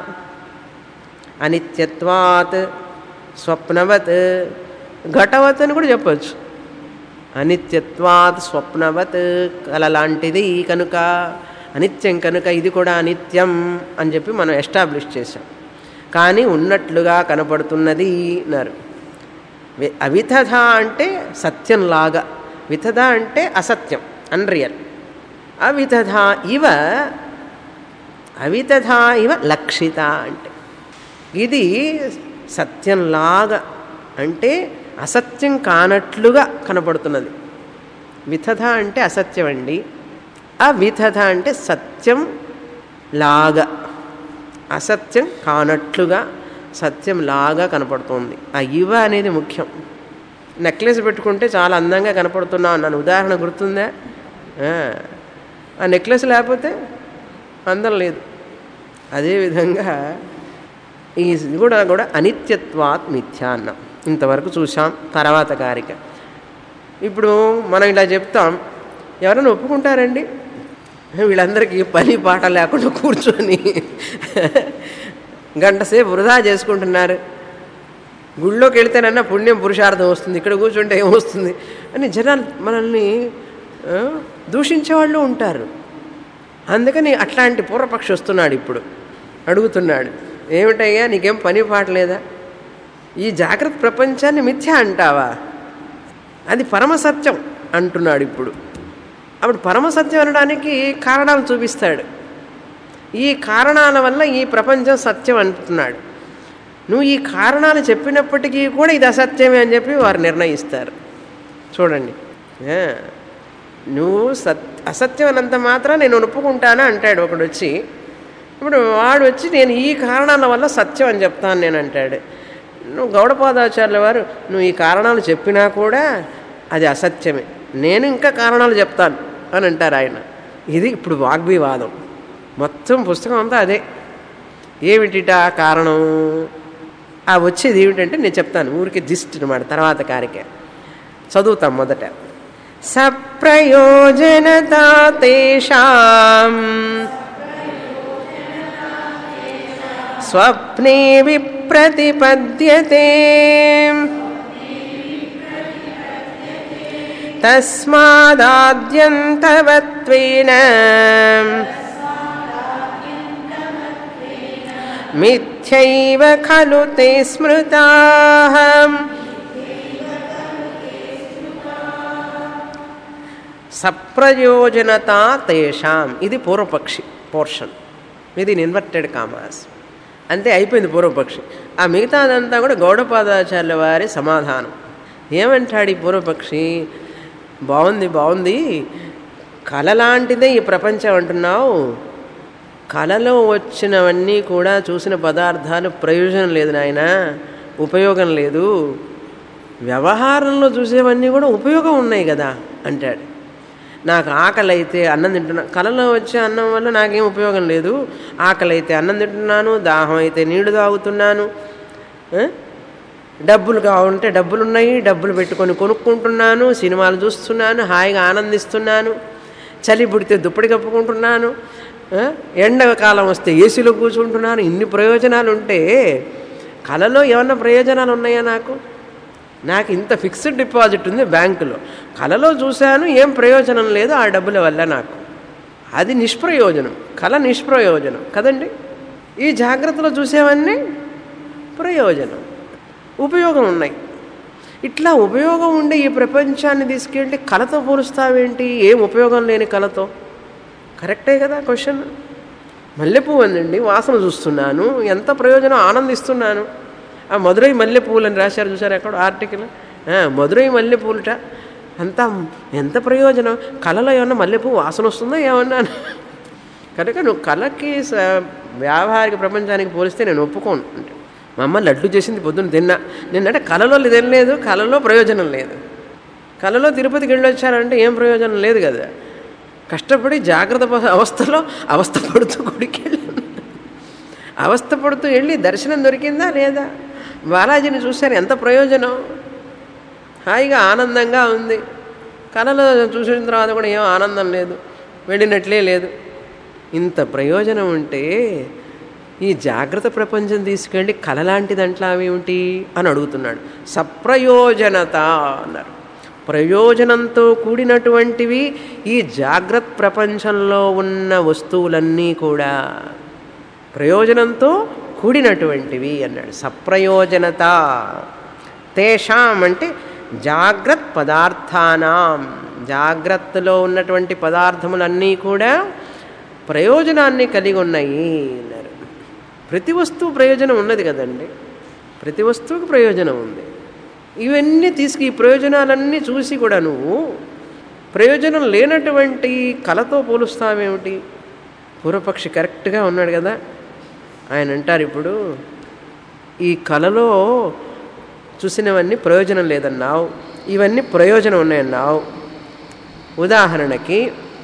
అనిత్యత్వాత్ స్వప్నవత్. ఘటవత్ అని కూడా చెప్పచ్చు. అనిత్యత్వాత్ స్వప్నవత్, కళ లాంటిది కనుక, అనిత్యం కనుక ఇది కూడా అనిత్యం అని చెప్పి మనం ఎస్టాబ్లిష్ చేసాం. కానీ ఉన్నట్లుగా కనపడుతున్నది అన్నారు. అవితథ అంటే సత్యంలాగా, వితథ అంటే అసత్యం, అన్రియల్. అవితథ ఇవ లక్షిత అంటే ఇది సత్యంలాగా అంటే అసత్యం కానట్లుగా కనపడుతున్నది. వితథ అంటే అసత్యం అండి, అవితథ అంటే సత్యం లాగా, అసత్యం కానట్లుగా సత్యం లాగా కనపడుతుంది. ఆ ఇవ అనేది ముఖ్యం. నెక్లెస్ పెట్టుకుంటే చాలా అందంగా కనపడుతున్నావు అన్నాను, ఉదాహరణ గుర్తుందా? ఆ నెక్లెస్ లేకపోతే అందం లేదు. అదేవిధంగా ఇది కూడా అనిత్యత్వాత్ మిథ్య అన్నాం. ఇంతవరకు చూసాం. తర్వాత కారిక. ఇప్పుడు మనం ఇలా చెప్తాం, ఎవరైనా ఒప్పుకుంటారండి? వీళ్ళందరికీ పని పాట లేకుండా కూర్చొని గంట సేపు వృధా చేసుకుంటున్నారు. గుళ్ళోకి వెళితేనన్నా పుణ్యం పురుషార్థం వస్తుంది, ఇక్కడ కూర్చుంటే ఏమొస్తుంది అని జనాలు మనల్ని దూషించేవాళ్ళు ఉంటారు. అందుకని అట్లాంటి పూర్వపక్షి వస్తున్నాడు. ఇప్పుడు అడుగుతున్నాడు, ఏమిటయ్యా నీకేం పని పాట లేదా? ఈ జాగ్రత్త ప్రపంచాన్ని మిథ్య అంటావా? అది పరమసత్యం అంటున్నాడు. ఇప్పుడు అప్పుడు పరమసత్యం అనడానికి కారణాలు చూపిస్తాడు. ఈ కారణాల వల్ల ఈ ప్రపంచం సత్యం అంటున్నాడు. నువ్వు ఈ కారణాలు చెప్పినప్పటికీ కూడా ఇది అసత్యమే అని చెప్పి వారు నిర్ణయిస్తారు. చూడండి, నువ్వు అసత్యం అన్నంత మాత్రం నేను ఒప్పుకుంటానా అంటాడు ఒకడు వచ్చి. ఇప్పుడు వాడు వచ్చి నేను ఈ కారణాల వల్ల సత్యం అని చెప్తాను నేను అంటాడు. నువ్వు గౌడపాదాచార్యుల వారు నువ్వు ఈ కారణాలు చెప్పినా కూడా అది అసత్యమే, నేను ఇంకా కారణాలు చెప్తాను అని అంటారు ఆయన. ఇది ఇప్పుడు వాగ్వివాదం. మొత్తం పుస్తకం అంతా అదే. ఏమిటిట కారణం? ఆ వచ్చేది ఏమిటంటే నేను చెప్తాను, ఊరికి జిస్ట్ అనమాట. తర్వాత కారిక చదువుతాం. మొదట సప్రయోజనతా తేషాం స్వప్నే విప్రతిపద్యతే తస్మాదాద్యంతవత్వేన మిథ్యైవ ఖలు తే స్మృతాః. సప్రయోజనతా తేషాం, ఇది పూర్వపక్షి పోర్షన్. ఇది ఇన్వర్టెడ్ కామాస్. అంతే, అయిపోయింది పూర్వపక్షి. ఆ మిగతాదంతా కూడా గౌడపాదాచార్యుల వారి సమాధానం. ఏమంటాడు ఈ పూర్వపక్షి? బాగుంది, కళ లాంటిదే ఈ ప్రపంచం అంటున్నావు. కళలో వచ్చినవన్నీ కూడా చూసిన పదార్థాలు ప్రయోజనం లేదు నాయన. ఉపయోగం లేదు. వ్యవహారంలో చూసేవన్నీ కూడా ఉపయోగం ఉన్నాయి కదా అంటాడు. నాకు ఆకలి అయితే అన్నం తింటున్నా, కలలో వచ్చే అన్నం వల్ల నాకేం ఉపయోగం లేదు. ఆకలి అయితే అన్నం తింటున్నాను, దాహం అయితే నీళ్లు తాగుతున్నాను, డబ్బులు కావాలంటే డబ్బులు ఉన్నాయి, డబ్బులు పెట్టుకొని కొనుక్కుంటున్నాను, సినిమాలు చూస్తున్నాను, హాయిగా ఆనందిస్తున్నాను, చలి పుడితే దుప్పటి కప్పుకుంటున్నాను, ఎండాకాలం వస్తే ఏసీలో కూర్చుంటున్నాను. ఇన్ని ప్రయోజనాలు ఉంటే కలలో ఏమన్నా ప్రయోజనాలు ఉన్నాయా? నాకు ఇంత ఫిక్స్డ్ డిపాజిట్ ఉంది బ్యాంకులో, కలలో చూశాను, ఏం ప్రయోజనం లేదు ఆ డబ్బుల వల్ల నాకు. అది నిష్ప్రయోజనం, కళ నిష్ప్రయోజనం కదండి. ఈ జాగ్రత్తలో చూసేవన్నీ ప్రయోజనం, ఉపయోగం ఉన్నాయి. ఇట్లా ఉపయోగం ఉండే ఈ ప్రపంచాన్ని తీసుకెళ్ళి కళతో పోలుస్తావేంటి? ఏం ఉపయోగం లేని కళతో? కరెక్టే కదా క్వశ్చన్. మల్లెపువ్వు అందండి, వాసన చూస్తున్నాను, ఎంత ప్రయోజనం, ఆనందిస్తున్నాను. ఆ మధురై మల్లెపూలు అని రాశారు చూసారు ఎక్కడ ఆర్టికల్, మధురై మల్లెపూలుట, అంత ఎంత ప్రయోజనం. కళలో ఏమన్నా మల్లెపువ్వు వాసన వస్తుందో ఏమన్నా? కనుక నువ్వు కళకి వ్యావహారిక ప్రపంచానికి పోలిస్తే నేను ఒప్పుకోను అంటే. మా అమ్మ లడ్డు చేసింది పొద్దున్న తిన్నా, నిన్నంటే కళలో తినలేదు, కళలో ప్రయోజనం లేదు. కళలో తిరుపతికి వెళ్ళొచ్చారంటే ఏం ప్రయోజనం లేదు కదా. కష్టపడి జాగ్రత్త అవస్థలో అవస్థపడుతూ గుడికి వెళ్ళాను, అవస్థపడుతూ వెళ్ళి దర్శనం దొరికిందా లేదా? బాలాజీని చూశారు, ఎంత ప్రయోజనం, హాయిగా ఆనందంగా ఉంది. కళలో చూసిన తర్వాత కూడా ఏం ఆనందం లేదు, వెళ్ళినట్లే లేదు. ఇంత ప్రయోజనం ఉంటే ఈ జాగ్రత్త ప్రపంచం తీసుకెళ్ళి కళ లాంటిది అంట్లావేమిటి అని అడుగుతున్నాడు. సప్రయోజనత అన్నారు. ప్రయోజనంతో కూడినటువంటివి ఈ జాగ్రత్త ప్రపంచంలో ఉన్న వస్తువులన్నీ కూడా ప్రయోజనంతో కూడినటువంటివి అన్నాడు. సప్రయోజనత తేషాం అంటే జాగ్రత్త పదార్థానాం, జాగ్రత్తలో ఉన్నటువంటి పదార్థములన్నీ కూడా ప్రయోజనాన్ని కలిగి ఉన్నాయి అన్నారు. ప్రతి వస్తువు ప్రయోజనం ఉన్నది కదండి, ప్రతి వస్తువుకి ప్రయోజనం ఉంది. ఇవన్నీ ఈ ప్రయోజనాలన్నీ చూసి కూడా నువ్వు ప్రయోజనం లేనటువంటి కళతో పోలుస్తావేమిటి? పూర్వపక్షి కరెక్ట్గా ఉన్నాడు కదా. ఆయన అంటారు, ఇప్పుడు ఈ కళలో చూసినవన్నీ ప్రయోజనం లేదన్నావు, ఇవన్నీ ప్రయోజనం ఉన్నాయన్నావు. ఉదాహరణకి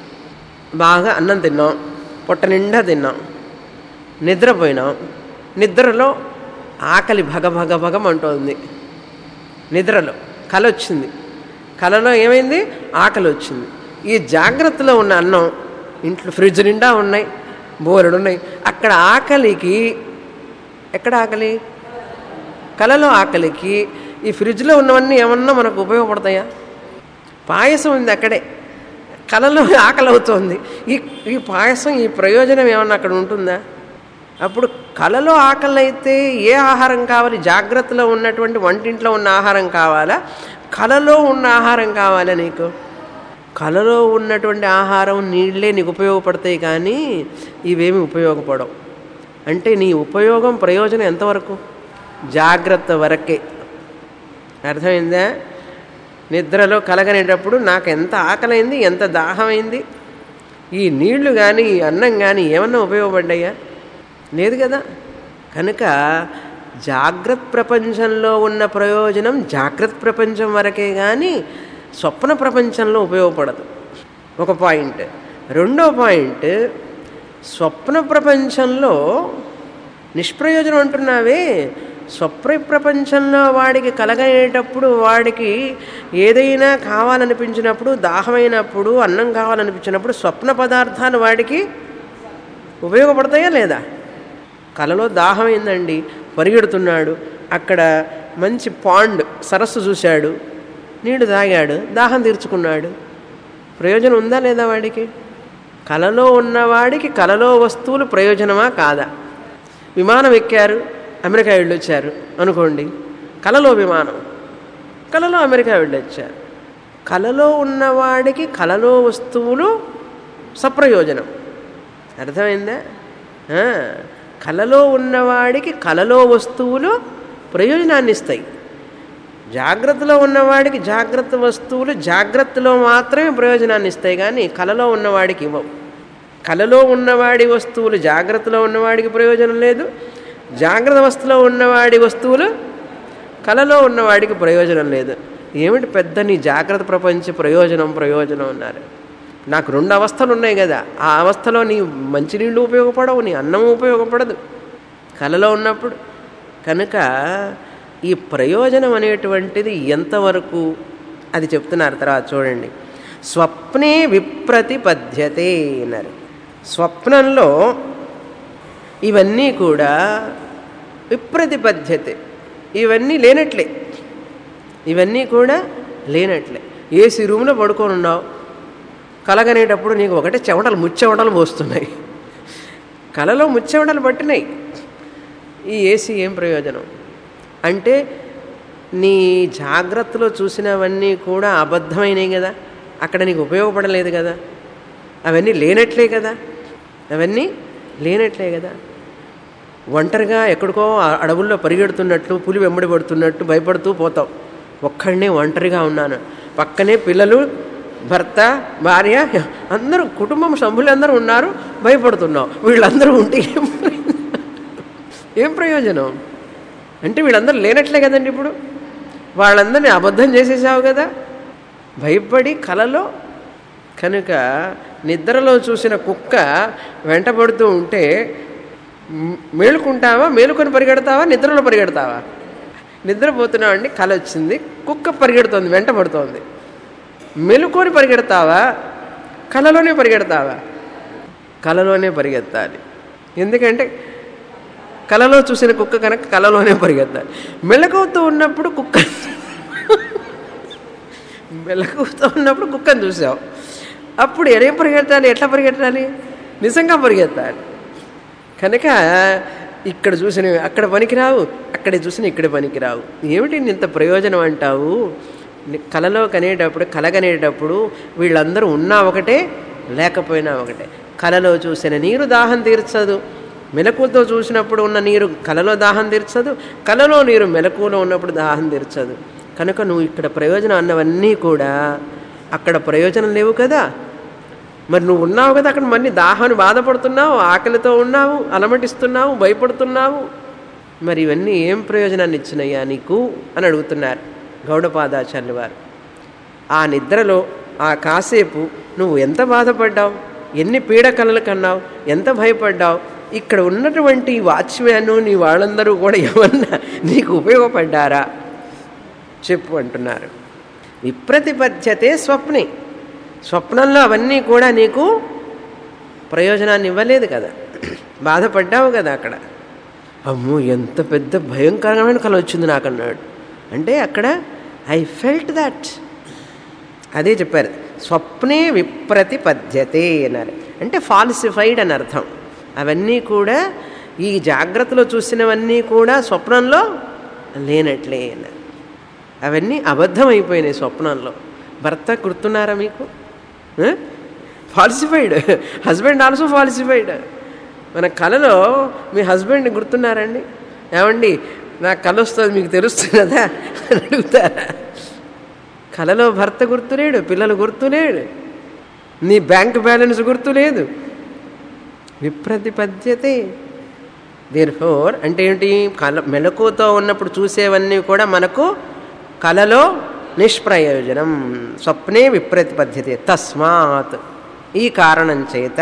బాగా అన్నం తిన్నాం, పొట్ట నిండా తిన్నాం, నిద్రపోయినాం, నిద్రలో ఆకలి భగభగభగం అంటోంది. నిద్రలో కళ వచ్చింది, కళలో ఏమైంది? ఆకలి వచ్చింది. ఈ జాగ్రత్తలో ఉన్న అన్నం ఇంట్లో ఫ్రిడ్జ్ నిండా ఉన్నాయి, బోరెడు ఉన్నాయి. అక్కడ ఆకలికి, ఎక్కడ ఆకలి? కళలో ఆకలికి ఈ ఫ్రిడ్జ్లో ఉన్నవన్నీ ఏమన్నా మనకు ఉపయోగపడతాయా? పాయసం ఉంది అక్కడే, కళలో ఆకలి అవుతోంది. ఈ పాయసం, ఈ ప్రయోజనం ఏమన్నా అక్కడ ఉంటుందా? అప్పుడు కళలో ఆకలి అయితే ఏ ఆహారం కావాలి? జాగ్రత్తలో ఉన్నటువంటి వంటింట్లో ఉన్న ఆహారం కావాలా, కళలో ఉన్న ఆహారం కావాలా నీకు? కళలో ఉన్నటువంటి ఆహారం, నీళ్ళే నీకు ఉపయోగపడతాయి, కానీ ఇవేమి ఉపయోగపడవు. అంటే నీ ఉపయోగం, ప్రయోజనం ఎంతవరకు? జాగ్రత్త వరకే. అర్థమైందా? నిద్రలో కలగనేటప్పుడు నాకు ఎంత ఆకలైంది, ఎంత దాహమైంది, ఈ నీళ్లు కానీ ఈ అన్నం కానీ ఏమన్నా ఉపయోగపడ్డాయా? లేదు కదా. కనుక జాగ్రత్త ప్రపంచంలో ఉన్న ప్రయోజనం జాగ్రత్త ప్రపంచం వరకే, కానీ స్వప్న ప్రపంచంలో ఉపయోగపడదు. ఒక పాయింట్. రెండో పాయింట్, స్వప్న ప్రపంచంలో నిష్ప్రయోజనం అంటున్నావే, స్వప్న ప్రపంచంలో వాడికి కలగనేటప్పుడు, వాడికి ఏదైనా కావాలనిపించినప్పుడు, దాహమైనప్పుడు, అన్నం కావాలనిపించినప్పుడు స్వప్న పదార్థాలు వాడికి ఉపయోగపడతాయా లేదా? కలలో దాహమైందండి, పరిగెడుతున్నాడు, అక్కడ మంచి పాండ్, సరస్సు చూశాడు, నీళ్లు తాగాడు, దాహం తీర్చుకున్నాడు. ప్రయోజనం ఉందా లేదా వాడికి? కలలో ఉన్నవాడికి కలలో వస్తువులు ప్రయోజనమా కాదా? విమానం ఎక్కారు, అమెరికా వెళ్ళొచ్చారు అనుకోండి, కలలో విమానం, కలలో అమెరికా వెళ్ళొచ్చారు. కలలో ఉన్నవాడికి కలలో వస్తువులు సప్రయోజనం. అర్థమైందా? కలలో ఉన్నవాడికి కలలో వస్తువులు ప్రయోజనాన్ని ఇస్తాయి. జాగ్రత్తలో ఉన్నవాడికి జాగ్రత్త వస్తువులు జాగ్రత్తలో మాత్రమే ప్రయోజనాన్ని ఇస్తాయి, కానీ కలలో ఉన్నవాడికి ఇవ్వవు. కలలో ఉన్నవాడి వస్తువులు జాగ్రత్తలో ఉన్నవాడికి ప్రయోజనం లేదు, జాగ్రత్త అవస్థలో ఉన్నవాడి వస్తువులు కలలో ఉన్నవాడికి ప్రయోజనం లేదు. ఏమిటి పెద్ద నీ జాగ్రత్త ప్రపంచ ప్రయోజనం అన్నారు. నాకు 2 అవస్థలు ఉన్నాయి కదా, ఆ అవస్థలో నీ మంచినీళ్ళు ఉపయోగపడవు, నీ అన్నం ఉపయోగపడదు కలలో ఉన్నప్పుడు. కనుక ఈ ప్రయోజనం అనేటువంటిది ఎంతవరకు అది చెప్తున్నారు తర్వాత చూడండి. స్వప్నే విప్రతిపద్యతే అన్నారు. స్వప్నంలో ఇవన్నీ కూడా విప్రతిపద్యతే, ఇవన్నీ లేనట్లే, ఇవన్నీ కూడా లేనట్లే. ఏసీ రూమ్లో పడుకొని ఉన్నావు, కలగనేటప్పుడు నీకు ఒకటే ముచ్చెమటలు పోస్తున్నాయి, కలలో ముచ్చెమటలు పట్టినాయి. ఈ ఏసీ ఏం ప్రయోజనం అంటే నీ జాగ్రత్తలో చూసినవన్నీ కూడా అబద్ధమైనవి కదా, అక్కడ నీకు ఉపయోగపడలేదు కదా, అవన్నీ లేనట్లే కదా, అవన్నీ లేనట్లే కదా. ఒంటరిగా ఎక్కడికో అడవుల్లో పరిగెడుతున్నట్లు, పులి వెంబడి పడుతున్నట్టు భయపడుతూ పోతావు. ఒక్కడనే ఒంటరిగా ఉన్నాను, పక్కనే పిల్లలు, భర్త, భార్య, అందరూ కుటుంబం సభ్యులందరూ ఉన్నారు, భయపడుతున్నావు. వీళ్ళందరూ ఉంటే ఏం ప్రయోజనం అంటే వీళ్ళందరూ లేనట్లే కదండి. ఇప్పుడు వాళ్ళందరినీ అబద్ధం చేసేసావు కదా భయపడి కలలో. కనుక నిద్రలో చూసిన కుక్క వెంటబడుతూ ఉంటే మేలుకుంటావా, మేలుకొని పరిగెడతావా, నిద్రలో పరిగెడతావా? నిద్రపోతున్నావు అండి, కల వచ్చింది, కుక్క పరిగెడుతోంది, వెంటబడుతోంది. మెలుకొని పరిగెడతావా, కలలోనే పరిగెడతావా? కలలోనే పరిగెత్తాలి. ఎందుకంటే కలలో చూసిన కుక్క కనుక కలలోనే పరిగెత్తాలి. మెలకువతో ఉన్నప్పుడు కుక్కను చూసావు, అప్పుడు ఏం పరిగెత్తాలి, ఎట్లా పరిగెత్తాలి? నిజంగా పరిగెత్తాలి. కనుక ఇక్కడ చూసినవి అక్కడ పనికిరావు, అక్కడే చూసిన ఇక్కడ పనికిరావు. ఏమిటి ఇంత ప్రయోజనం అంటావు? కలలో కలగనేటప్పుడు వీళ్ళందరూ ఉన్నా ఒకటే, లేకపోయినా ఒకటే. కలలో చూసిన నీరు దాహం తీర్చదు, మెలకువతో చూసినప్పుడు ఉన్న నీరు కలలో దాహం తీర్చదు, కలలో నీరు మెలకువలో ఉన్నప్పుడు దాహం తీర్చదు. కనుక నువ్వు ఇక్కడ ప్రయోజనం అన్నవన్నీ కూడా అక్కడ ప్రయోజనం లేవు కదా. మరి నువ్వు ఉన్నావు కదా అక్కడ, మళ్ళీ దాహాన్ని బాధపడుతున్నావు, ఆకలితో ఉన్నావు, అలమటిస్తున్నావు, భయపడుతున్నావు. మరి ఇవన్నీ ఏం ప్రయోజనాన్ని ఇచ్చినయ్యా నీకు అని అడుగుతున్నారు గౌడపాదాచార్యులు వారు. ఆ నిద్రలో ఆ కాసేపు నువ్వు ఎంత బాధపడ్డావు, ఎన్ని పీడకలలు కన్నావు, ఎంత భయపడ్డావు. ఇక్కడ ఉన్నటువంటి వాచ్మ్యాను నీ వాళ్ళందరూ కూడా ఏమన్నా నీకు ఉపయోగపడ్డారా చెప్పు అంటున్నారు. విప్రతిపద్యతే స్వప్నే, స్వప్నంలో అవన్నీ కూడా నీకు ప్రయోజనాన్ని ఇవ్వలేదు కదా, బాధపడ్డావు కదా అక్కడ. అమ్మో ఎంత పెద్ద భయంకరమైన కళ వచ్చింది నాకు అన్నాడు. అంటే అక్కడ ఐ ఫెల్ట్ దట్, అదే చెప్పారు. స్వప్నే విప్రతిపద్యతే అన్నారు. అంటే ఫాల్సిఫైడ్ అని అర్థం. అవన్నీ కూడా ఈ జాగ్రత్తలో చూసినవన్నీ కూడా స్వప్నంలో లేనట్లే అన్నారు. అవన్నీ అబద్ధమైపోయినాయి స్వప్నంలో. భర్త గుర్తున్నారా మీకు? ఫాల్సిఫైడ్. Husband also falsified. మన కళలో మీ హస్బెండ్ గుర్తున్నారండి? ఏమండి నాకు కళ వస్తుంది మీకు తెలుస్తున్నదా అని అడుగుతారా? కళలో భర్త గుర్తులేడు, పిల్లలు గుర్తులేడు, నీ బ్యాంక్ బ్యాలెన్స్ గుర్తులేదు. విప్రతిపద్యతే. దేర్ఫోర్ అంటే ఏంటి? మెలకువతో ఉన్నప్పుడు చూసేవన్నీ కూడా మనకు కలలో నిష్ప్రయోజనం. స్వప్నే విప్రతిపద్యతే. తస్మాత్ ఈ కారణం చేత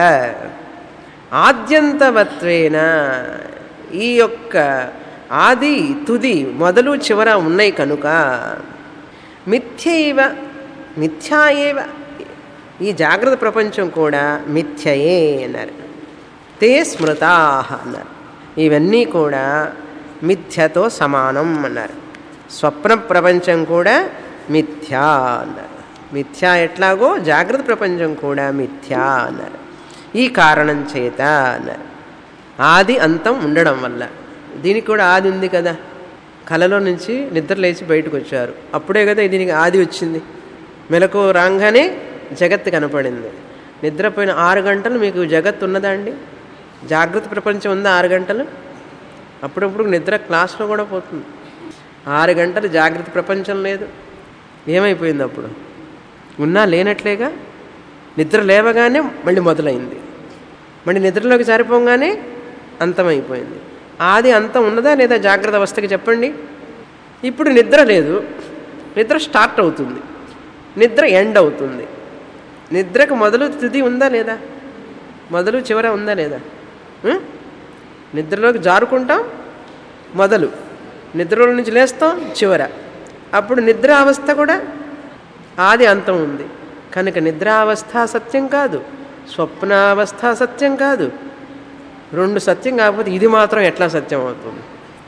ఆద్యంతవత్వేన ఈ యొక్క ఆది తుది మొదలు చివర ఉన్నాయి కనుక మిథ్యైవ మిథ్యాయేవ ఈ జాగ్రత్త ప్రపంచం కూడా మిథ్యయే అన్నారు. తే స్మృతాః అన్నారు. ఇవన్నీ కూడా మిథ్యతో సమానం అన్నారు. స్వప్న ప్రపంచం కూడా మిథ్యా అన్నారు. మిథ్యా ఎట్లాగో జాగ్రత్త ప్రపంచం కూడా మిథ్యా అన్నారు. ఈ కారణం చేత అన్నారు. ఆది అంతం ఉండడం వల్ల. దీనికి కూడా ఆది ఉంది కదా. కలలో నుంచి నిద్ర లేచి బయటకు వచ్చారు, అప్పుడే కదా దీనికి ఆది వచ్చింది. మెలకు రాగానే జగత్తు కనపడింది. నిద్రపోయిన 6 గంటలు మీకు జగత్తు ఉన్నదా అండి? జాగ్రత్త ప్రపంచం ఉందా 6 గంటలు? అప్పుడప్పుడు నిద్ర క్లాస్లో కూడా పోతుంది. 6 గంటలు జాగ్రత్త ప్రపంచం లేదు. ఏమైపోయింది అప్పుడు? ఉన్నా లేనట్లేగా. నిద్ర లేవగానే మళ్ళీ మొదలైంది, మళ్ళీ నిద్రలోకి సరిపోగానే అంతమైపోయింది. ఆది అంతం ఉన్నదా లేదా జాగ్రత్త అవస్థకి చెప్పండి? ఇప్పుడు నిద్ర లేదు, నిద్ర స్టార్ట్ అవుతుంది, నిద్ర ఎండ్ అవుతుంది. నిద్రకు మొదలు తుది ఉందా లేదా? మొదలు చివర ఉందా లేదా? నిద్రలోకి జారుకుంటాం, మొదలు, నిద్రలో నుంచి లేస్తాం, చివర. అప్పుడు నిద్రావస్థ కూడా ఆది అంతం ఉంది. కనుక నిద్రావస్థ సత్యం కాదు, స్వప్నావస్థ సత్యం కాదు. రెండు సత్యం కాకపోతే ఇది మాత్రం ఎట్లా సత్యం అవుతుంది?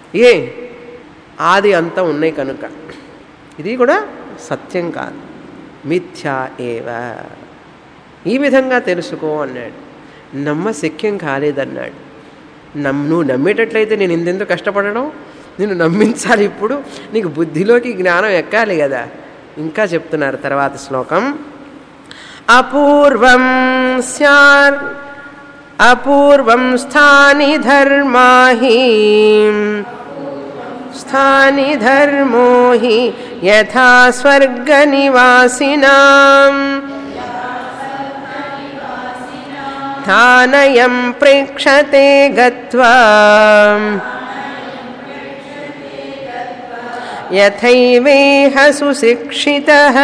ఆది అంతం ఉన్నాయి కనుక ఇది కూడా సత్యం కాదు, మిథ్యా ఏవ. ఈ విధంగా తెలుసుకో అన్నాడు. నమ్మశక్యం కాలేదన్నాడు. నువ్వు నమ్మేటట్లయితే నేను ఇంతెందుకు కష్టపడడం, నిన్ను నమ్మించాలి. ఇప్పుడు నీకు బుద్ధిలోకి జ్ఞానం ఎక్కాలి కదా. ఇంకా చెప్తున్నారు తర్వాత శ్లోకం. అపూర్వం స్యార్ అపూర్వం స్థాని ధర్మాహి స్థాని ధర్మో హి యథా స్వర్గ నివాసినాం స్థానయం ప్రేక్షతే గత్వా యథైవేహ సుశిక్షితః.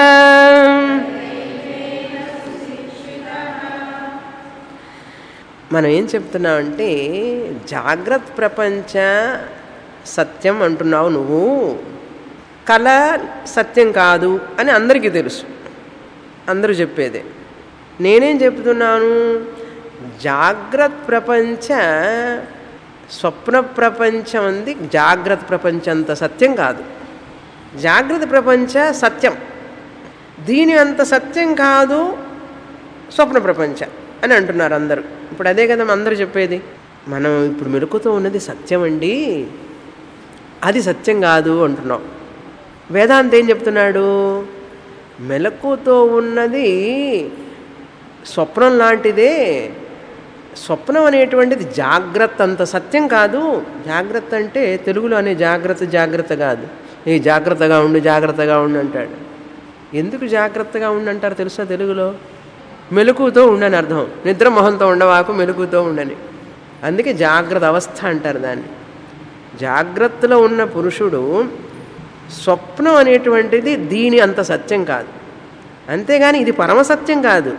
మనం ఏం చెప్తున్నామంటే జాగ్రత్త ప్రపంచ సత్యం అంటున్నావు నువ్వు, కళ సత్యం కాదు అని అందరికీ తెలుసు, అందరూ చెప్పేదే. నేనేం చెప్తున్నాను, జాగ్రత్త ప్రపంచ స్వప్న ప్రపంచం ఉంది, జాగ్రత్త ప్రపంచం అంత సత్యం కాదు. జాగ్రత్త ప్రపంచ సత్యం, దీని అంత సత్యం కాదు స్వప్న ప్రపంచ అని అంటున్నారు అందరూ. ఇప్పుడు అదే కదా అందరూ చెప్పేది. మనం ఇప్పుడు మెలకుతో ఉన్నది సత్యం అండి, అది సత్యం కాదు అంటున్నాం. వేదాంత ఏం చెప్తున్నాడు, మెలకుతో ఉన్నది స్వప్నం లాంటిదే, స్వప్నం అనేటువంటిది జాగ్రత్త అంత సత్యం కాదు. జాగ్రత్త అంటే తెలుగులో అనే జాగ్రత్త కాదు, ఏ జాగ్రత్తగా ఉండు జాగ్రత్తగా ఉండు అంటాడు. ఎందుకు జాగ్రత్తగా ఉండు అంటారు తెలుసా? తెలుగులో మెలకుతో ఉండని అర్థం, నిద్ర మొహంతో ఉండవాకు, మెలకుతో ఉండని. అందుకే జాగ్రత్త అవస్థ అంటారు దాన్ని. జాగ్రత్తలో ఉన్న పురుషుడు స్వప్నం అనేటువంటిది దీని అంత సత్యం కాదు, అంతేగాని ఇది పరమసత్యం కాదు.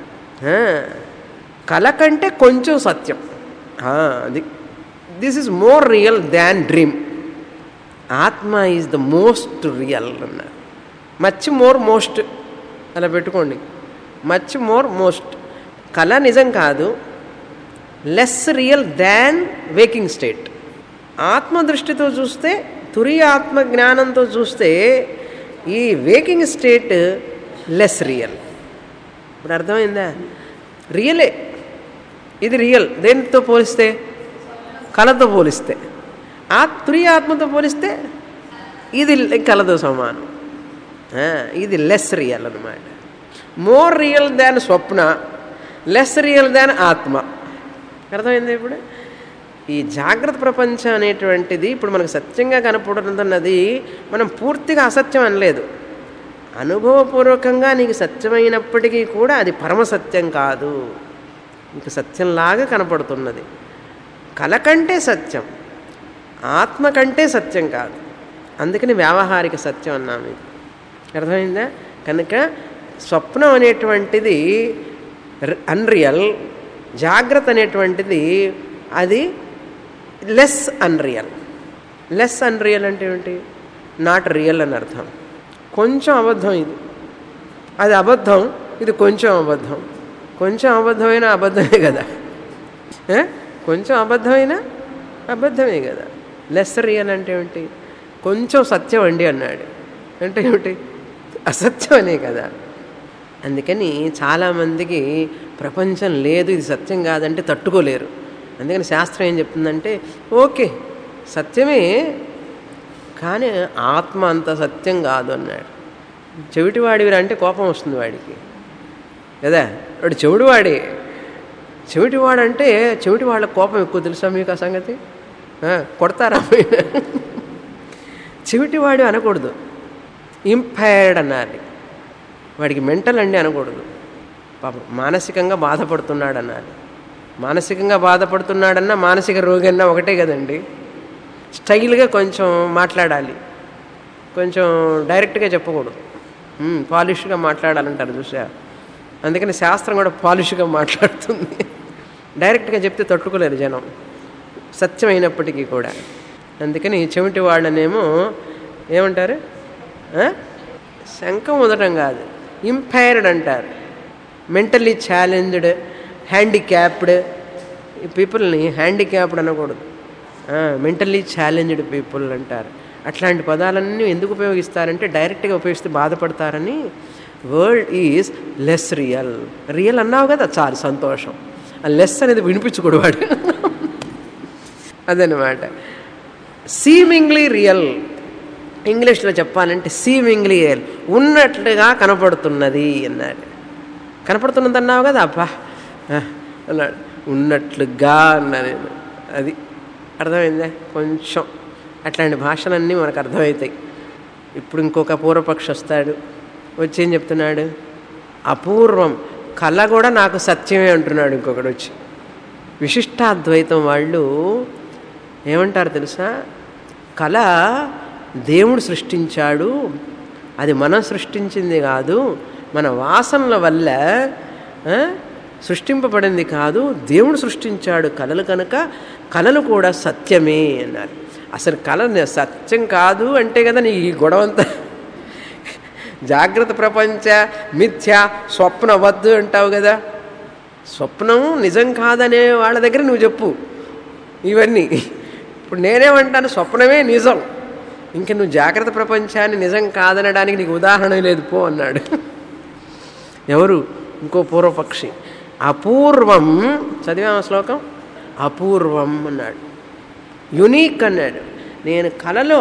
కల కంటే కొంచెం సత్యం, అది this is more real than dream. ఆత్మ ఈజ్ ద మోస్ట్ రియల్ అన్నారు. మచ్ మోర్ మోస్ట్ అలా పెట్టుకోండి, మచ్ మోర్ మోస్ట్. కళ నిజం కాదు, less real than waking state. ఆత్మ దృష్టితో చూస్తే, తురియ ఆత్మ జ్ఞానంతో చూస్తే ఈ వేకింగ్ స్టేట్ లెస్ రియల్. ఇప్పుడు అర్థమైందా? రియలే, ఇది రియల్. దేనితో పోలిస్తే? కళతో పోలిస్తే. తురియ ఆత్మతో పోలిస్తే ఇది కళతో సమానం, ఇది లెస్ రియల్ అన్నమాట. మోర్ రియల్ దాన్ స్వప్న, లెస్ రియల్ దాన్ ఆత్మ. అర్థమైంది? ఇప్పుడు ఈ జాగ్రత్త ప్రపంచం అనేటువంటిది ఇప్పుడు మనకు సత్యంగా కనపడుతున్నది, మనం పూర్తిగా అసత్యం అనలేదు. అనుభవపూర్వకంగా నీకు సత్యమైనప్పటికీ కూడా అది పరమసత్యం కాదు, నీకు సత్యంలాగా కనపడుతున్నది. కళ కంటే సత్యం, ఆత్మ కంటే సత్యం కాదు. అందుకని వ్యావహారిక సత్యం అన్నాము. ఇది అర్థమైందా? కనుక స్వప్నం అనేటువంటిది అన్రియల్, జాగ్రత్త అనేటువంటిది అది లెస్ అన్రియల్. లెస్ అన్రియల్ అంటే ఏమిటి? నాట్ రియల్ అని అర్థం. కొంచెం అబద్ధం, ఇది అది అబద్ధం, ఇది కొంచెం అబద్ధం. కొంచెం అబద్ధమైనా అబద్ధమే కదా, కొంచెం అబద్ధమైనా అబద్ధమే కదా. లెస్ రియల్ అంటే ఏమిటి? కొంచెం సత్యం అండి అన్నాడు అంటే ఏమిటి? అసత్యం అనే కదా. అందుకని చాలామందికి ప్రపంచం లేదు, ఇది సత్యం కాదంటే తట్టుకోలేరు. అందుకని శాస్త్రం ఏం చెప్తుందంటే, ఓకే సత్యమే కానీ ఆత్మ అంత సత్యం కాదు అన్నాడు. చెవిటివాడివి అంటే కోపం వస్తుంది వాడికి కదా, వాడు చెవిటివాడే. చెవిటివాడంటే చెవిటి వాళ్ళ కోపం ఎక్కువ, తెలుసా మీకు ఆ సంగతి? కొడతారా? చెవిటివాడు అనకూడదు, ఇంపైర్డ్ అనాలి. వాడికి మెంటల్ అండి అనకూడదు. పాపం మానసికంగా బాధపడుతున్నాడు అనాలి. మానసికంగా బాధపడుతున్నాడన్నా మానసిక రోగి అన్నా ఒకటే కదండి. స్టైల్గా కొంచెం మాట్లాడాలి. కొంచెం డైరెక్ట్గా చెప్పకూడదు, పాలిష్గా మాట్లాడాలంటారు చూసా. అందుకని శాస్త్రం కూడా పాలిష్గా మాట్లాడుతుంది. డైరెక్ట్గా చెప్తే తట్టుకోలేరు జనం, సత్యమైనప్పటికీ కూడా. అందుకని చెవిటి వాళ్ళనేమో ఏమంటారు, శంఖం ఉదటం కాదు, ఇంపైర్డ్ అంటారు. మెంటల్లీ ఛాలెంజ్డ్, హ్యాండిక్యాప్డ్ పీపుల్ని హ్యాండిక్యాప్డ్ అనకూడదు, మెంటల్లీ ఛాలెంజ్డ్ పీపుల్ అంటారు. అట్లాంటి పదాలన్నీ ఎందుకు ఉపయోగిస్తారంటే డైరెక్ట్గా ఉపయోగిస్తే బాధపడతారని. World is less real. Real అన్నావు కదా, చాలు సంతోషం. ఆ లెస్ అనేది వినిపించకూడదు వాడు. అదనమాట. సీమింగ్లీ రియల్, ఇంగ్లీష్లో చెప్పాలంటే సీమింగ్లీ రియల్, ఉన్నట్లుగా కనపడుతున్నది అన్నాడు. కనపడుతున్నది అన్నావు కదా, అబ్బా అన్నాడు. ఉన్నట్లుగా అన్నా నేను. అది అర్థమైందా? కొంచెం అట్లాంటి భాషలన్నీ మనకు అర్థమవుతాయి. ఇప్పుడు ఇంకొక పూర్వపక్షి వస్తాడు, వచ్చి ఏం చెప్తున్నాడు, అపూర్వం కళ కూడా నాకు సత్యమే అంటున్నాడు. ఇంకొకటి వచ్చి విశిష్టాద్వైతం వాళ్ళు ఏమంటారు తెలుసా, కళ దేవుడు సృష్టించాడు, అది మనం సృష్టించింది కాదు, మన వాసనల వల్ల సృష్టింపబడింది కాదు, దేవుడు సృష్టించాడు కళలు, కనుక కళలు కూడా సత్యమే అన్నారు. అసలు కళ సత్యం కాదు అంటే కదా నీ ఈ గొడవంతా. జాగ్రత్త ప్రపంచ మిథ్య, స్వప్న వద్దు అంటావు కదా. స్వప్నం నిజం కాదనే వాళ్ళ దగ్గర నువ్వు చెప్పు ఇవన్నీ. ఇప్పుడు నేనేమంటాను, స్వప్నమే నిజం, ఇంక నువ్వు జాగ్రత్త ప్రపంచాన్ని నిజం కాదనడానికి నీకు ఉదాహరణ లేదు పో అన్నాడు. ఎవరు? ఇంకో పూర్వపక్షి. అపూర్వం చదివాము శ్లోకం, అపూర్వం అన్నాడు, యునీక్ అన్నాడు. నేను కళలో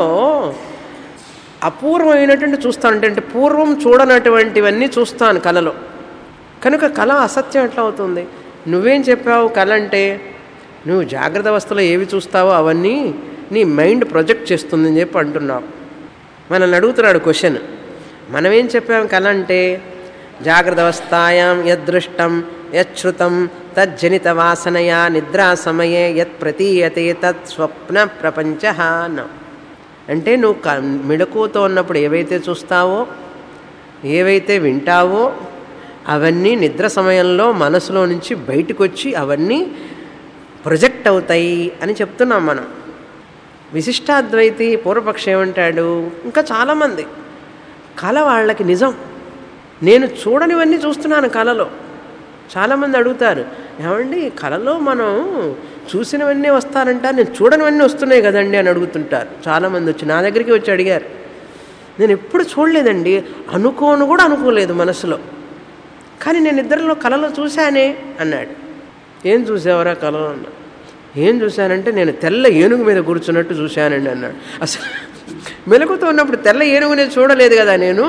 అపూర్వమైనటువంటి చూస్తాను, అంటే పూర్వం చూడనటువంటివన్నీ చూస్తాను కళలో. కనుక కళ అసత్యం ఎట్లా అవుతుంది? నువ్వేం చెప్పావు, కళ అంటే నువ్వు జాగ్రత్త అవస్థలో ఏవి చూస్తావో అవన్నీ నీ మైండ్ ప్రొజెక్ట్ చేస్తుందని చెప్పి అంటున్నావు. మనల్ని అడుగుతున్నాడు క్వశ్చన్, మనమేం చెప్పాము కళ అంటే, జాగ్రత్త అవస్థాయాం యదృష్టం యశ్రుతం తజ్జనిత వాసనయా నిద్రా సమయే యత్ ప్రతీయతే తత్ స్వప్న ప్రపంచ అన్నాం. అంటే నువ్వు మెలకువతో ఉన్నప్పుడు ఏవైతే చూస్తావో, ఏవైతే వింటావో అవన్నీ నిద్ర సమయంలో మనసులో నుంచి బయటకు వచ్చి అవన్నీ ప్రొజెక్ట్ అవుతాయి అని చెప్తున్నాం మనం. విశిష్టాద్వైతి పూర్వపక్షం ఏమంటాడు, ఇంకా చాలామంది కళ వాళ్ళకి నిజం, నేను చూడనివన్నీ చూస్తున్నాను కళలో. చాలామంది అడుగుతారు, ఏమండి కళలో మనం చూసినవన్నీ వస్తారంట, నేను చూడనివన్నీ వస్తున్నాయి కదండి అని అడుగుతుంటారు. చాలామంది వచ్చి నా దగ్గరికి వచ్చి అడిగారు, నేను ఎప్పుడు చూడలేదండి, అనుకోను కూడా అనుకోలేదు మనసులో, కానీ నేను నిద్రలో కళలో చూశానే అన్నాడు. ఏం చూసావరా కళలో అన్నా? ఏం చూశానంటే నేను తెల్ల ఏనుగు మీద కూర్చున్నట్టు చూశానండి అన్నాడు. అసలు మెలకుతో ఉన్నప్పుడు తెల్ల ఏనుగునే చూడలేదు కదా నేను,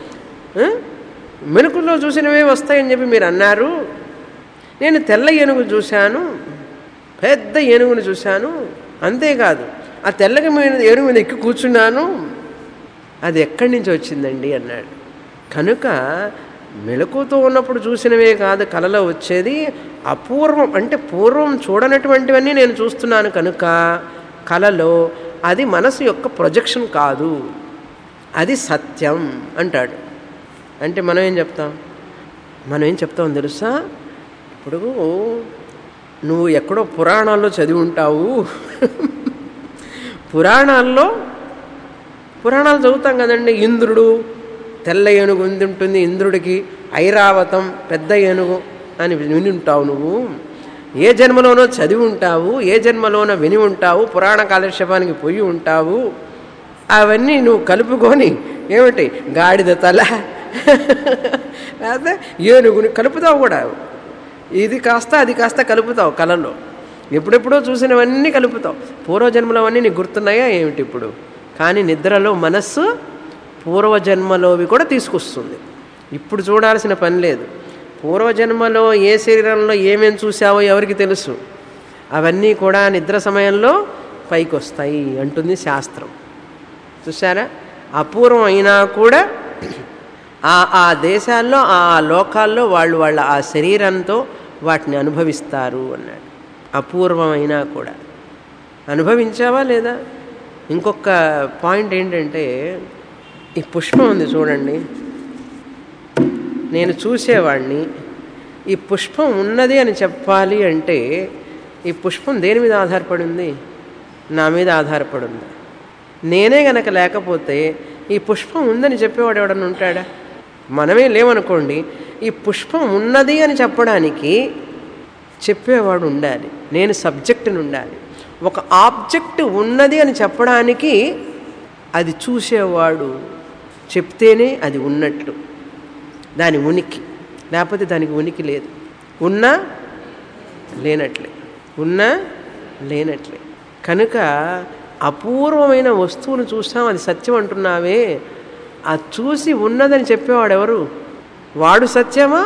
మెలకులో చూసినవే వస్తాయని చెప్పి మీరు అన్నారు. నేను తెల్ల ఏనుగు చూశాను, పెద్ద ఏనుగుని చూశాను, అంతేకాదు ఆ తెల్లగా మీద ఏనుగు మీద ఎక్కి కూర్చున్నాను, అది ఎక్కడి నుంచి వచ్చిందండి అన్నాడు. కనుక మెలకుతో ఉన్నప్పుడు చూసినవే కాదు కళలో వచ్చేది, అపూర్వం అంటే పూర్వం చూడనటువంటివన్నీ నేను చూస్తున్నాను కనుక కళలో అది మనసు యొక్క ప్రొజెక్షన్ కాదు, అది సత్యం అంటాడు. అంటే మనం ఏం చెప్తాం తెలుసా, ఇప్పుడు నువ్వు ఎక్కడో పురాణాల్లో చదివి ఉంటావు, పురాణాలు చదువుతాం కదండి. ఇంద్రుడు తెల్ల ఏనుగు ఉంటుంది, ఇంద్రుడికి ఐరావతం పెద్ద ఏనుగు అని విని ఉంటావు. నువ్వు ఏ జన్మలోనో చదివి ఉంటావు, ఏ జన్మలోనో విని ఉంటావు, పురాణ కాలక్షేపానికి పోయి ఉంటావు. అవన్నీ నువ్వు కలుపుకొని ఏమిటి గాడిద తల లేకపోతే ఏనుగుని కలుపుతావు కూడా, ఇది కాస్త అది కాస్త కలుపుతావు కళలో. ఎప్పుడెప్పుడో చూసినవన్నీ కలుపుతావు. పూర్వజన్మలో అవన్నీ నీకు గుర్తున్నాయా ఏమిటి ఇప్పుడు? కానీ నిద్రలో మనస్సు పూర్వజన్మలోవి కూడా తీసుకొస్తుంది. ఇప్పుడు చూడాల్సిన పని లేదు. పూర్వజన్మలో ఏ శరీరంలో ఏమేమి చూసావో ఎవరికి తెలుసు, అవన్నీ కూడా నిద్ర సమయంలో పైకి వస్తాయి అంటుంది శాస్త్రం. చూసారా? అపూర్వం అయినా కూడా ఆ దేశాల్లో ఆ లోకాల్లో వాళ్ళ ఆ శరీరంతో వాటిని అనుభవిస్తారు అన్నాడు. అపూర్వమైనా కూడా అనుభవించావా లేదా? ఇంకొక పాయింట్ ఏంటంటే ఈ పుష్పం ఉంది చూడండి, నేను చూసేవాడిని. ఈ పుష్పం ఉన్నది అని చెప్పాలి అంటే ఈ పుష్పం దేని మీద ఆధారపడి ఉంది? నా మీద ఆధారపడి ఉంది. నేనే గనక లేకపోతే ఈ పుష్పం ఉందని చెప్పేవాడు ఎవడన్నా ఉంటాడా? మనమే లేవనుకోండి, ఈ పుష్పం ఉన్నది అని చెప్పడానికి చెప్పేవాడు ఉండాలి, నేను సబ్జెక్టుని ఉండాలి. ఒక ఆబ్జెక్ట్ ఉన్నది అని చెప్పడానికి అది చూసేవాడు చెప్తేనే అది ఉన్నట్లు, దాని ఉనికి. లేకపోతే దానికి ఉనికి లేదు. ఉన్నా లేనట్లే, ఉన్నా లేనట్లే. కనుక అపూర్వమైన వస్తువును చూస్తాం, అది సత్యం అంటున్నావే, అది చూసి ఉన్నదని చెప్పేవాడు ఎవరు? వాడు సత్యమా?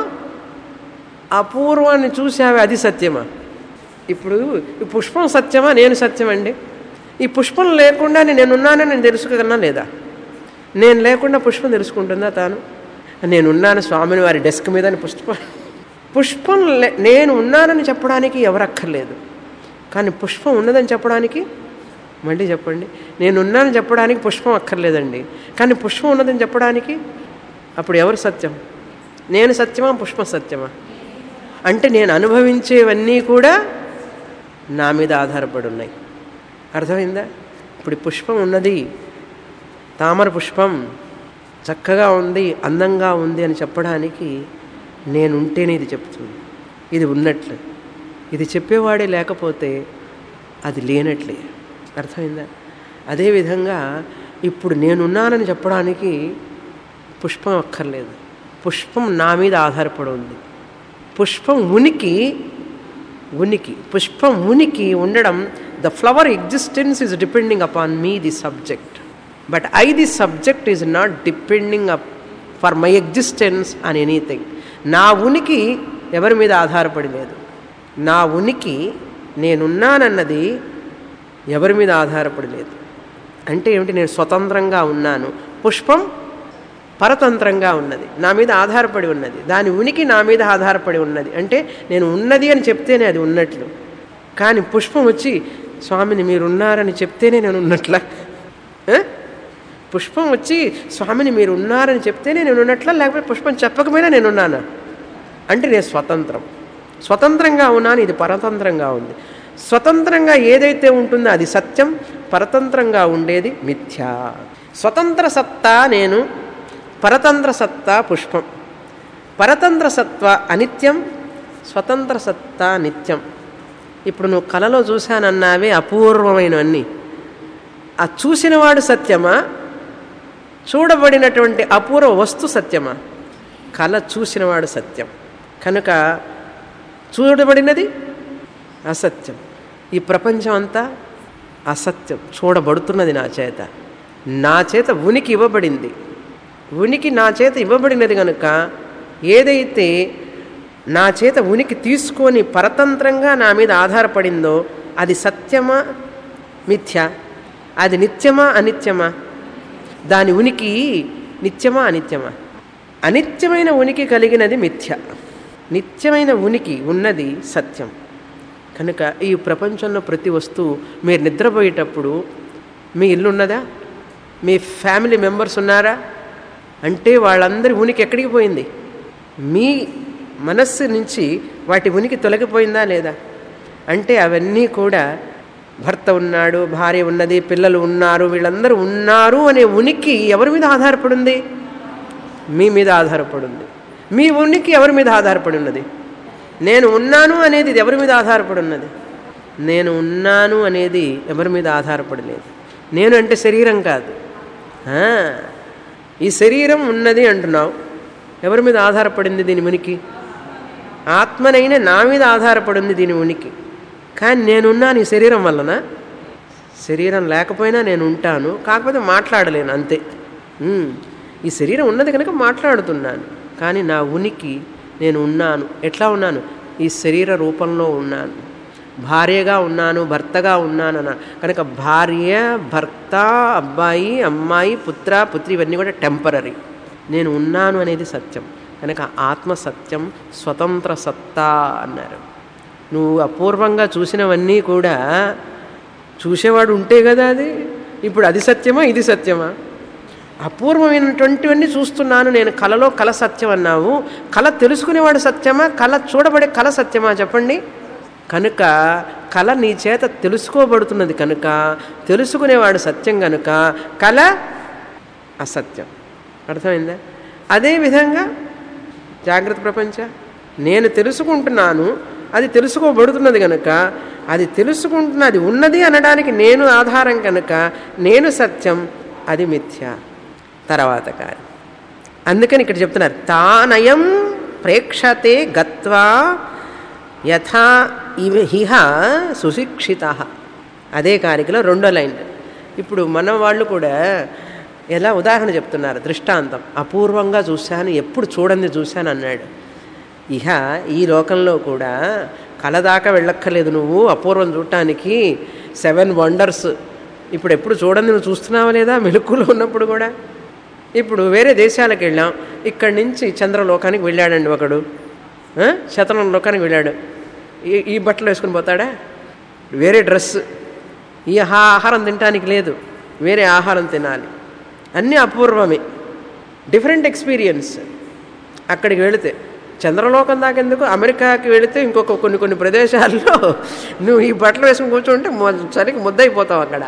అపూర్వాన్ని చూసావే అది సత్యమా? ఇప్పుడు ఈ పుష్పం సత్యమా, నేను సత్యమండి? ఈ పుష్పం లేకుండా నేనున్నానని నేను తెలుసుకోగలనా లేదా? నేను లేకుండా పుష్పం తెలుసుకుంటుందా తాను? నేనున్నాను స్వామిని వారి డెస్క్ మీద పుష్పం నేను ఉన్నానని చెప్పడానికి ఎవరక్కర్లేదు. కానీ పుష్పం ఉన్నదని చెప్పడానికి, మళ్ళీ చెప్పండి, నేనున్నానని చెప్పడానికి పుష్పం అక్కర్లేదండి. కానీ పుష్పం ఉన్నదని చెప్పడానికి అప్పుడు ఎవరు సత్యం? నేను సత్యమా, పుష్పం సత్యమా? అంటే నేను అనుభవించేవన్నీ కూడా నా మీద ఆధారపడి ఉన్నాయి. అర్థమైందా? ఇప్పుడు పుష్పం ఉన్నది, తామర పుష్పం చక్కగా ఉంది, అందంగా ఉంది అని చెప్పడానికి నేనుంటేనే ఇది చెప్తుంది, ఇది ఉన్నట్లు. ఇది చెప్పేవాడే లేకపోతే అది లేనట్లే. అర్థమైందా? అదేవిధంగా ఇప్పుడు నేనున్నానని చెప్పడానికి పుష్పం అక్కర్లేదు, పుష్పం నా మీద ఆధారపడి ఉంది. పుష్పం ఉనికి పుష్పం ఉనికి ఉండడం, the flower existence is depending upon me the subject, but I the subject is not depending up for my existence on anything. నా ఉనికి ఎవరి మీద ఆధారపడి లేదు. నా ఉనికి నేనున్నానన్నది ఎవరి మీద ఆధారపడి లేదు. అంటే ఏమిటి? నేను స్వతంత్రంగా ఉన్నాను, పుష్పం పరతంత్రంగా ఉన్నది, నా మీద ఆధారపడి ఉన్నది, దాని ఉనికి నా మీద ఆధారపడి ఉన్నది. అంటే నేను ఉన్నది అని చెప్తేనే అది ఉన్నట్లు. కానీ పుష్పం వచ్చి స్వామిని మీరున్నారని చెప్తేనే నేను ఉన్నట్లా? పుష్పం వచ్చి స్వామిని మీరు ఉన్నారని చెప్తేనే నేను ఉన్నట్లా? లేకపోతే పుష్పం చెప్పకపోయినా నేనున్నానా? అంటే నేను స్వతంత్రంగా ఉన్నాను, ఇది పరతంత్రంగా ఉంది. స్వతంత్రంగా ఏదైతే ఉంటుందో అది సత్యం, పరతంత్రంగా ఉండేది మిథ్యా. స్వతంత్ర సత్తా నేను, పరతంత్ర సత్తా పుష్పం. పరతంత్ర సత్వ అనిత్యం, స్వతంత్ర సత్తా నిత్యం. ఇప్పుడు నువ్వు కలలో చూశానన్నావే అపూర్వమైనవన్నీ, ఆ చూసినవాడు సత్యమా, చూడబడినటువంటి అపూర్వ వస్తు సత్యమా? కళ చూసినవాడు సత్యం, కనుక చూడబడినది అసత్యం. ఈ ప్రపంచం అంతా అసత్యం, చూడబడుతున్నది నా చేత ఉనికి ఇవ్వబడింది. ఉనికి నా చేత ఇవ్వబడినది కనుక ఏదైతే నా చేత ఉనికి తీసుకొని పరతంత్రంగా నా మీద ఆధారపడిందో అది సత్యమా మిథ్య? అది నిత్యమా అనిత్యమా? దాని ఉనికి నిత్యమా అనిత్యమా? అనిత్యమైన ఉనికి కలిగినది మిథ్య, నిత్యమైన ఉనికి ఉన్నది సత్యం. కనుక ఈ ప్రపంచంలో ప్రతి వస్తువు, మీరు నిద్రపోయేటప్పుడు మీ ఇల్లు ఉన్నదా? మీ ఫ్యామిలీ మెంబర్స్ ఉన్నారా? అంటే వాళ్ళందరి ఉనికి ఎక్కడికి పోయింది? మీ మనస్సు నుంచి వాటి ఉనికి తొలగిపోయిందా లేదా? అంటే అవన్నీ కూడా భర్త ఉన్నాడు, భార్య ఉన్నది, పిల్లలు ఉన్నారు, వీళ్ళందరూ ఉన్నారు అనే ఉనికి ఎవరి మీద ఆధారపడి ఉంది? మీ మీద ఆధారపడి ఉంది. మీ ఉనికి ఎవరి మీద ఆధారపడి ఉన్నది? నేను ఉన్నాను అనేది ఎవరి మీద ఆధారపడి ఉన్నది? నేను ఉన్నాను అనేది ఎవరి మీద ఆధారపడి లేదు. నేను అంటే శరీరం కాదు, ఈ శరీరం ఉన్నది అంటున్నావు, ఎవరి మీద ఆధారపడింది దీని ఉనికి? ఆత్మనైనా నా మీద ఆధారపడింది దీని ఉనికి. కానీ నేనున్నాను ఈ శరీరం వలన. శరీరం లేకపోయినా నేను ఉంటాను, కాకపోతే మాట్లాడలేను అంతే. ఈ శరీరం ఉన్నది కనుక మాట్లాడుతున్నాను, కానీ నా ఉనికి నేను ఉన్నాను. ఎట్లా ఉన్నాను? ఈ శరీర రూపంలో ఉన్నాను, భార్యగా ఉన్నాను, భర్తగా ఉన్నాను అన్న. కనుక భార్య, భర్త, అబ్బాయి, అమ్మాయి, పుత్ర, పుత్రి ఇవన్నీ కూడా టెంపరరీ. నేను ఉన్నాను అనేది సత్యం. కనుక ఆత్మ సత్యం, స్వతంత్ర సత్తా అన్నారు. నువ్వు అపూర్వంగా చూసినవన్నీ కూడా చూసేవాడు ఉంటే కదా అది. ఇప్పుడు అది సత్యమా ఇది సత్యమా? అపూర్వమైనటువంటివన్నీ చూస్తున్నాను నేను, కళలో కళ సత్యం అన్నావు. కళ తెలుసుకునేవాడు సత్యమా, కళ చూడబడే కళ సత్యమా చెప్పండి. కనుక కళ నీ చేత తెలుసుకోబడుతున్నది కనుక తెలుసుకునేవాడు సత్యం కనుక కళ అసత్యం. అర్థమైందా? అదేవిధంగా జాగ్రత్త ప్రపంచ నేను తెలుసుకుంటున్నాను, అది తెలుసుకోబడుతున్నది కనుక అది తెలుసుకుంటున్నది ఉన్నది అనడానికి నేను ఆధారం కనుక నేను సత్యం, అది మిథ్య. తర్వాత కాదు. అందుకని ఇక్కడ చెప్తున్నారు తానయం ప్రేక్షతే గత్వా యథా ఇహ సుశిక్షిత. అదే కారికలో రెండో లైన్. ఇప్పుడు మన వాళ్ళు కూడా ఎలా ఉదాహరణ చెప్తున్నారు, దృష్టాంతం. అపూర్వంగా చూశాను, ఎప్పుడు చూడండి చూశాను అన్నాడు. ఇహ ఈ లోకంలో కూడా కళదాకా వెళ్ళక్కర్లేదు నువ్వు అపూర్వం చూడటానికి. 7 వండర్స్ ఇప్పుడు ఎప్పుడు చూడండి నువ్వు చూస్తున్నావా లేదా మెలకువలో ఉన్నప్పుడు కూడా. ఇప్పుడు వేరే దేశాలకు వెళ్ళాం, ఇక్కడి నుంచి చంద్రలోకానికి వెళ్ళాడండి ఒకడు, శతనం లోకానికి వెళ్ళాడు. ఈ బట్టలు వేసుకుని పోతాడా? వేరే డ్రెస్సు, ఈ ఆహారం తినడానికి లేదు, వేరే ఆహారం తినాలి. అన్నీ అపూర్వమే, డిఫరెంట్ ఎక్స్పీరియన్స్. అక్కడికి వెళితే చంద్రలోకం దాకెందుకు, అమెరికాకి వెళితే ఇంకొక కొన్ని ప్రదేశాల్లో నువ్వు ఈ బట్టలు వేసుకుని కూర్చుంటే చలికి ముద్దయిపోతావు, అక్కడ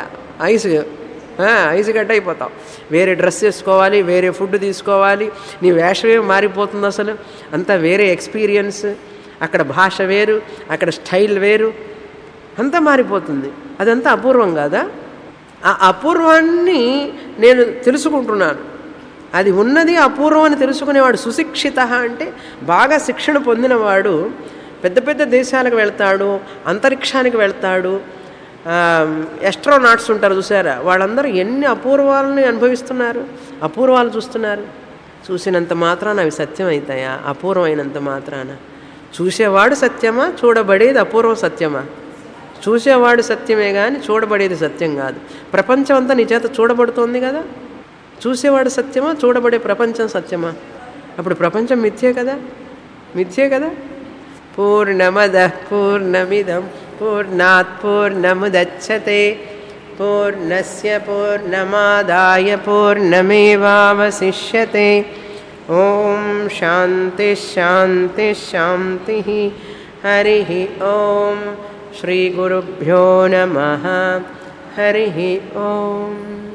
ఐస్ గడ్డ అయిపోతావు. వేరే డ్రెస్ వేసుకోవాలి, వేరే ఫుడ్ తీసుకోవాలి, నీ వేషమే మారిపోతుంది. అసలు అంతా వేరే ఎక్స్పీరియన్స్. అక్కడ భాష వేరు, అక్కడ స్టైల్ వేరు, అంతా మారిపోతుంది. అదంతా అపూర్వం కాదా? ఆ అపూర్వాన్ని నేను తెలుసుకుంటున్నాను. అది ఉన్నది అపూర్వం అని తెలుసుకునేవాడు సుశిక్షిత. అంటే బాగా శిక్షణ పొందినవాడు పెద్ద పెద్ద దేశాలకు వెళ్తాడు, అంతరిక్షానికి వెళ్తాడు. ఎస్ట్రోనాట్స్ ఉంటారు చూసారా, వాళ్ళందరూ ఎన్ని అపూర్వాలని అనుభవిస్తున్నారు, అపూర్వాలు చూస్తున్నారు. చూసినంత మాత్రాన అవి సత్యం అవుతాయా? అపూర్వమైనంత మాత్రాన. చూసేవాడు సత్యమా, చూడబడేది అపూర్వం సత్యమా? చూసేవాడు సత్యమే కానీ చూడబడేది సత్యం కాదు. ప్రపంచం అంతా నీ చేత చూడబడుతోంది కదా. చూసేవాడు సత్యమా, చూడబడే ప్రపంచం సత్యమా? అప్పుడు ప్రపంచం మిథ్యే కదా, మిథ్యే కదా. పూర్ణమదః పూర్ణమిదం పూర్ణాత్ పూర్ణముదచ్యతే పూర్ణస్య పూర్ణమాదాయ పూర్ణమేవావశిష్యతే. ఓం శాంతి శాంతి శాంతి. హరి ఓం. శ్రీ గురుభ్యో నమః. హరి ఓం.